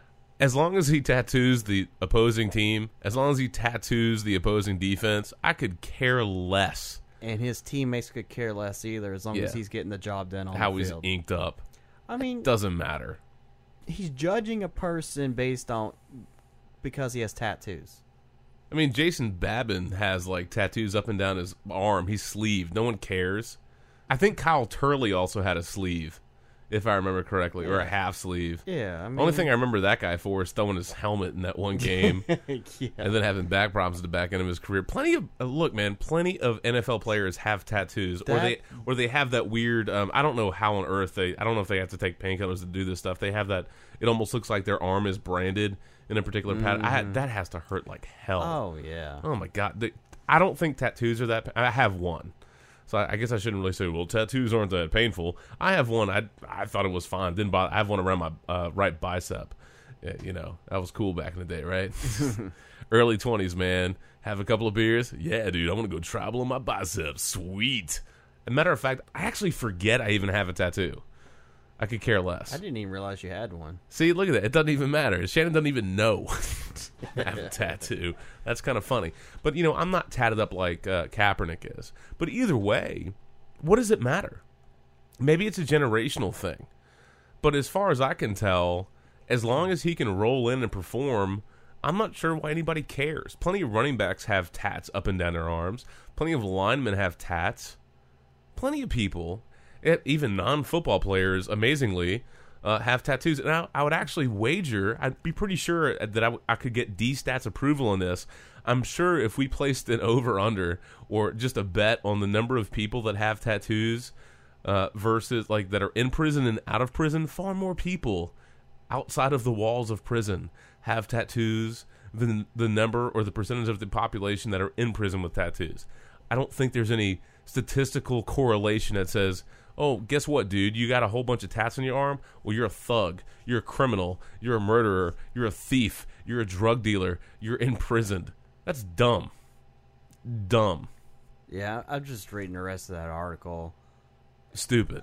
as long as he tattoos the opposing team, as long as he tattoos the opposing defense, I could care less. And his teammates could care less either, as long Yeah. as he's getting the job done on How the he's field. inked up. I mean, Doesn't matter. he's judging a person based on because he has tattoos. I mean, Jason Babin has like tattoos up and down his arm. He's sleeved. No one cares. I think Kyle Turley also had a sleeve, if I remember correctly, or a half sleeve. Yeah, I mean, Only thing I remember that guy for is throwing his helmet in that one game, yeah. and then having back problems at the back end of his career. Plenty of uh, look, man. Plenty of N F L players have tattoos, or That- they or they have that weird. Um, I don't know how on earth they. I don't know if they have to take painkillers to do this stuff. They have that. It almost looks like their arm is branded in a particular pattern. I had, that has to hurt like hell. Oh yeah. Oh my God! The, I don't think tattoos are that. I have one, so I, I guess I shouldn't really say. Well, tattoos aren't that painful. I have one. I I thought it was fine. Didn't bother. I have one around my uh, right bicep. Yeah, you know, that was cool back in the day, right? Early twenties, man. Have a couple of beers. Yeah, dude. I want to go tribal on my biceps. Sweet. As a matter of fact, I actually forget I even have a tattoo. I could care less. I didn't even realize you had one. See, look at that. It doesn't even matter. Shannon doesn't even know I have a tattoo. That's kind of funny. But, you know, I'm not tatted up like uh, Kaepernick is. But either way, what does it matter? Maybe it's a generational thing. But as far as I can tell, as long as he can roll in and perform, I'm not sure why anybody cares. Plenty of running backs have tats up and down their arms. Plenty of linemen have tats. Plenty of people, even non-football players, amazingly, uh, have tattoos. And I, I would actually wager, I'd be pretty sure that I, w- I could get D-Stats approval on this. I'm sure if we placed an over-under or just a bet on the number of people that have tattoos uh, versus like that are in prison and out of prison, far more people outside of the walls of prison have tattoos than the number or the percentage of the population that are in prison with tattoos. I don't think there's any statistical correlation that says, oh, guess what, dude? You got a whole bunch of tats on your arm? Well, you're a thug. You're a criminal. You're a murderer. You're a thief. You're a drug dealer. You're imprisoned. That's dumb. Dumb. Yeah, I'm just reading the rest of that article. Stupid.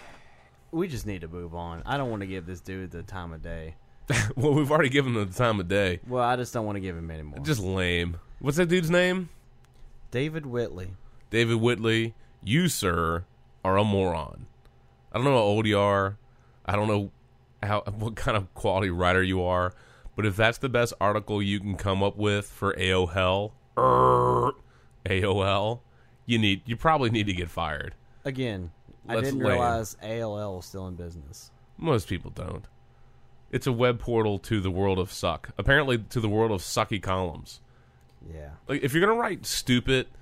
We just need to move on. I don't want to give this dude the time of day. Well, we've already given him the time of day. Well, I just don't want to give him any more. Just lame. What's that dude's name? David Whitley. David Whitley, you, sir, are a moron. I don't know how old you are. I don't know how what kind of quality writer you are. But if that's the best article you can come up with for A O L, er, A O L, you need you probably need to get fired. Again, I Let's didn't lay 'em. realize A L L was still in business. Most people don't. It's a web portal to the world of suck. Apparently to the world of sucky columns. Yeah. Like if you're gonna write stupid,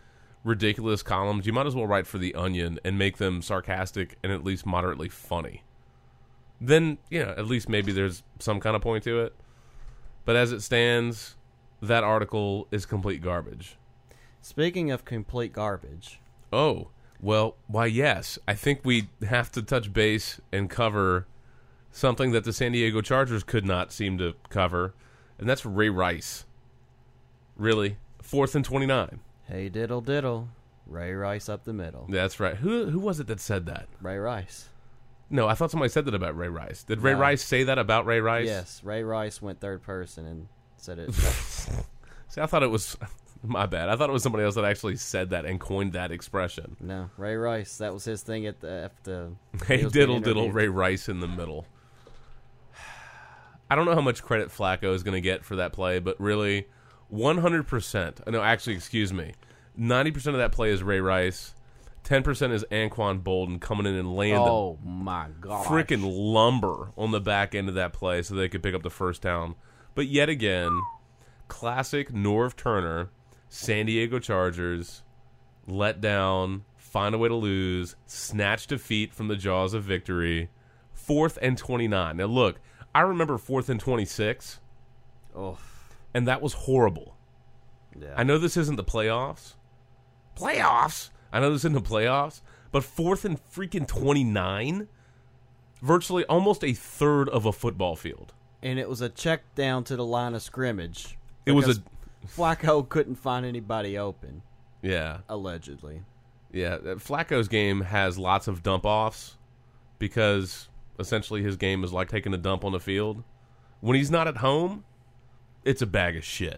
ridiculous columns, you might as well write for The Onion and make them sarcastic and at least moderately funny. Then, you know, at least maybe there's some kind of point to it. But as it stands, that article is complete garbage. Speaking of complete garbage. Oh, well, why, yes. I think we have to touch base and cover something that the San Diego Chargers could not seem to cover, and that's Ray Rice. Really? Fourth and twenty-nine. Hey, diddle diddle. Ray Rice up the middle. That's right. Who who was it that said that? Ray Rice. No, I thought somebody said that about Ray Rice. Did Ray No. Rice say that about Ray Rice? Yes, Ray Rice went third person and said it. See, I thought it was... My bad. I thought it was somebody else that actually said that and coined that expression. No, Ray Rice. That was his thing at the... At the Hey, he was being diddle diddle, interviewed. Ray Rice in the middle. I don't know how much credit Flacco is going to get for that play, but really, one hundred percent. No, actually, excuse me. ninety percent of that play is Ray Rice. ten percent is Anquan Bolden coming in and laying Oh, my the God. freaking lumber on the back end of that play so they could pick up the first down. But yet again, classic Norv Turner, San Diego Chargers, let down, find a way to lose, snatch defeat from the jaws of victory, fourth and twenty-nine. Now, look, I remember fourth and twenty-six, Oh, and that was horrible. yeah. I know this isn't the playoffs. Playoffs? I know this isn't the playoffs, but fourth and freaking twenty-nine? Virtually almost a third of a football field. And it was a check down to the line of scrimmage. It was because a... Flacco couldn't find anybody open, Yeah. allegedly. Yeah, uh, Flacco's game has lots of dump-offs because essentially his game is like taking a dump on the field. When he's not at home, it's a bag of shit.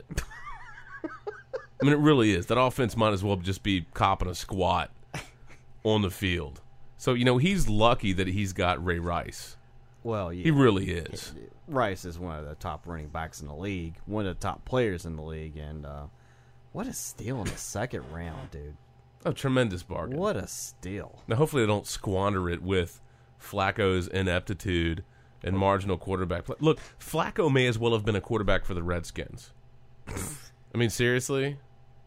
I mean, it really is. That offense might as well just be copping a squat on the field. So, you know, he's lucky that he's got Ray Rice. Well, yeah. He really is. Rice is one of the top running backs in the league, one of the top players in the league, and uh, what a steal in the second round, dude. A tremendous bargain. What a steal. Now, hopefully they don't squander it with Flacco's ineptitude and marginal quarterback play. Look, Flacco may as well have been a quarterback for the Redskins. I mean, seriously?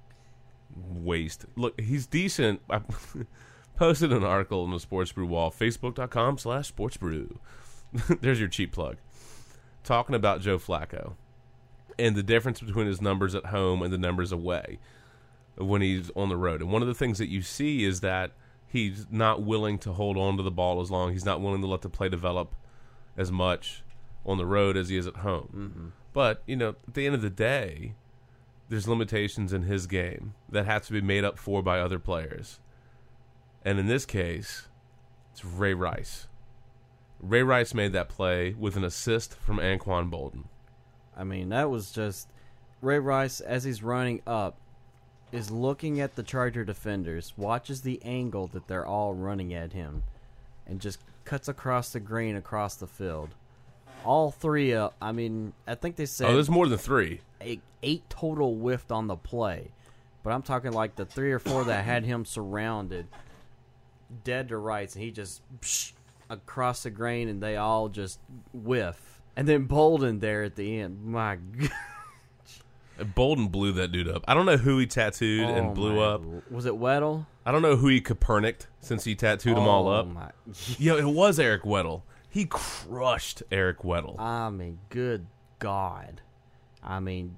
Waste. Look, he's decent. I posted an article on the Sports Brew wall, facebook.com slash Sports Brew. There's your cheap plug. Talking about Joe Flacco and the difference between his numbers at home and the numbers away when he's on the road. And one of the things that you see is that he's not willing to hold on to the ball as long. He's not willing to let the play develop as much on the road as he is at home. Mm-hmm. But, you know, at the end of the day, there's limitations in his game that have to be made up for by other players. And in this case, it's Ray Rice. Ray Rice made that play with an assist from Anquan Bolden. I mean, that was just Ray Rice, as he's running up, is looking at the Charger defenders, watches the angle that they're all running at him, and just cuts across the green across the field. All three, uh, I mean, I think they said Oh, there's more than three. eight, eight total whiffed on the play. But I'm talking like the three or four that had him surrounded, dead to rights, and he just psh, across the grain, and they all just whiff. And then Bolden there at the end. My God. Bolden blew that dude up. I don't know who he tattooed Oh, and blew my- up. Was it Weddle? I don't know who he Copernic'd since he tattooed them all Oh, up. my- Yo, it was Eric Weddle. He crushed Eric Weddle. I mean, good God. I mean,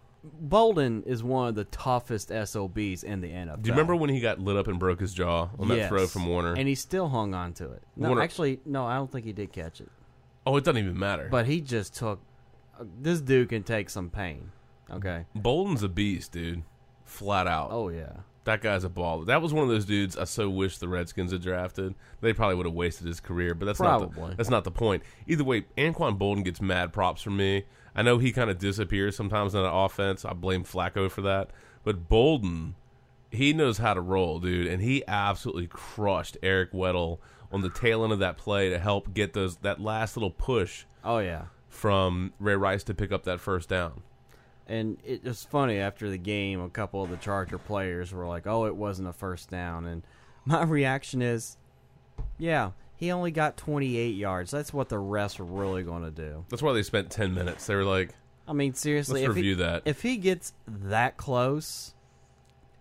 Bolden is one of the toughest S O Bs in the N F L. Do you remember when he got lit up and broke his jaw on that Yes. throw from Warner? And he still hung on to it. No, Warner- actually, no, I don't think he did catch it. Oh, it doesn't even matter. But he just took. Uh, this dude can take some pain. Okay. Bolden's a beast, dude. Flat out. Oh, yeah. That guy's a baller. That was one of those dudes I so wish the Redskins had drafted. They probably would have wasted his career, but that's not Probably. the, that's not the point. Either way, Anquan Bolden gets mad props from me. I know he kind of disappears sometimes in the offense. I blame Flacco for that. But Bolden, he knows how to roll, dude, and he absolutely crushed Eric Weddle on the tail end of that play to help get those that last little push Oh, yeah. from Ray Rice to pick up that first down. And it was funny after the game, a couple of the Charger players were like, oh, it wasn't a first down. And my reaction is, yeah, he only got twenty-eight yards. That's what the rest were really going to do. That's why they spent ten minutes. They were like, I mean, seriously, let's if review he, that. if he gets that close,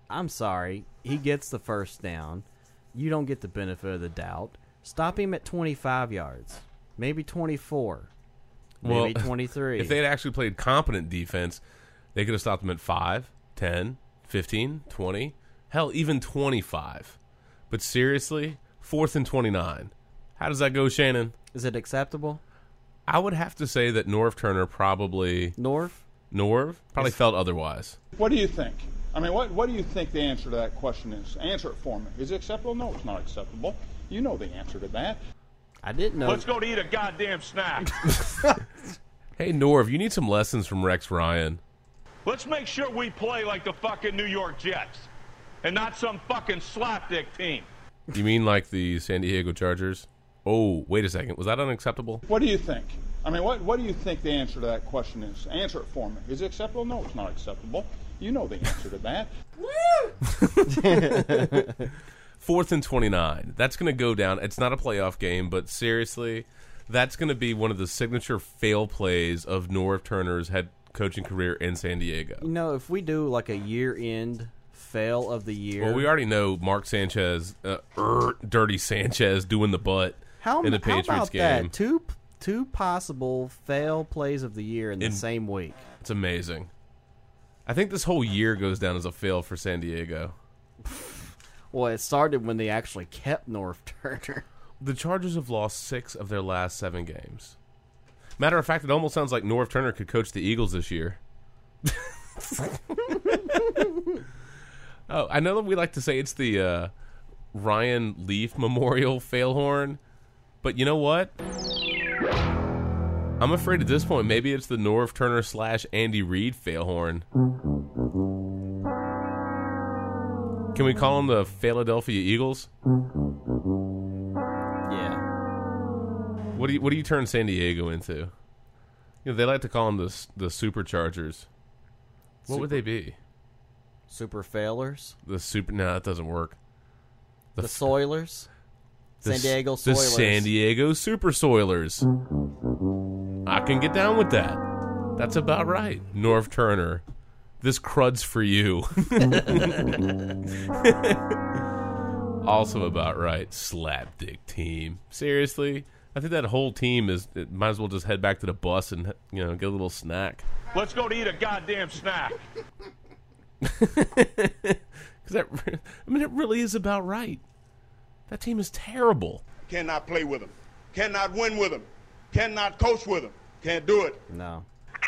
I'm sorry. He gets the first down. You don't get the benefit of the doubt. Stop him at twenty-five yards. Maybe twenty-four. Well, Maybe twenty-three. If they had actually played competent defense, they could have stopped them at five, ten, fifteen, twenty, hell, even twenty-five. But seriously, fourth and twenty-nine. How does that go, Shannon? Is it acceptable? I would have to say that Norv Turner probably... Norv? Norv? Probably felt otherwise. What do you think? I mean, what, what do you think the answer to that question is? Answer it for me. Is it acceptable? No, it's not acceptable. You know the answer to that. I didn't know. Let's go to eat a goddamn snack. Hey, Norv, you need some lessons from Rex Ryan. Let's make sure we play like the fucking New York Jets and not some fucking slapdick team. You mean like the San Diego Chargers? Oh, wait a second. Was that unacceptable? What do you think? I mean, what, what do you think the answer to that question is? Answer it for me. Is it acceptable? No, it's not acceptable. You know the answer to that. Fourth and twenty-nine. That's going to go down. It's not a playoff game, but seriously, that's going to be one of the signature fail plays of Norv Turner's head coaching career in San Diego. You know, if we do like a year-end fail of the year. Well, we already know Mark Sanchez, uh, er, Dirty Sanchez, doing the butt how, in the how Patriots about game. That? Two two possible fail plays of the year in the in, same week. It's amazing. I think this whole year goes down as a fail for San Diego. Well, it started when they actually kept Norv Turner. The Chargers have lost six of their last seven games. Matter of fact, it almost sounds like Norv Turner could coach the Eagles this year. Oh, I know that we like to say it's the uh, Ryan Leaf Memorial fail horn, but you know what? I'm afraid at this point maybe it's the Norv Turner slash Andy Reid fail horn. Can we call them the Philadelphia Eagles? Yeah. What do you what do you turn San Diego into? You know, they like to call them the the Superchargers. What Super, would they be? Super failers? The super? No, that doesn't work. The, the Soilers? The, San Diego the Soilers. San Diego Super Soilers. I can get down with that. That's about right. Norv Turner. This crud's for you. Also about right. Slapdick team. Seriously? I think that whole team is it might as well just head back to the bus and, you know, get a little snack. Let's go to eat a goddamn snack. Because that, I mean, it really is about right. That team is terrible. Cannot play with them. Cannot win with them. Cannot coach with them. Can't do it. No.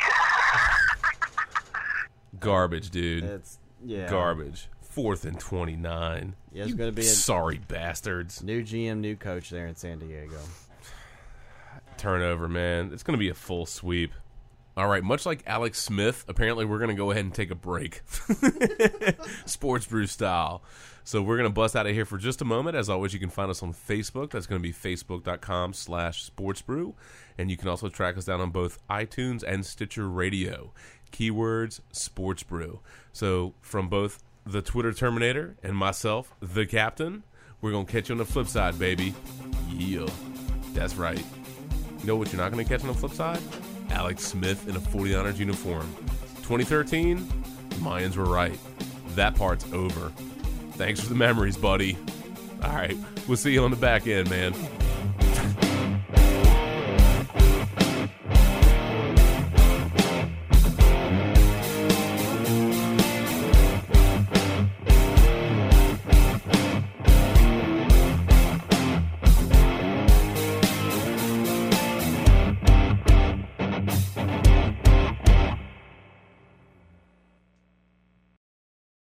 Garbage, dude. It's yeah. Garbage. Fourth and twenty-nine. Yeah, it's You going to be a sorry bastards. new G M, new coach there in San Diego. Turnover, man. It's going to be a full sweep. All right, much like Alex Smith, apparently we're going to go ahead and take a break. Sports Brew style. So we're going to bust out of here for just a moment. As always, you can find us on Facebook. That's going to be facebook.com slash sportsbrew. And you can also track us down on both iTunes and Stitcher Radio. Keywords, Sports Brew. So from both the Twitter Terminator and myself, the Captain, we're going to catch you on the flip side, baby. Yeah, that's right. You know what you're not going to catch on the flip side? Alex Smith in a forty-niners uniform. twenty thirteen, the Mayans were right. That part's over. Thanks for the memories, buddy. All right, we'll see you on the back end, man.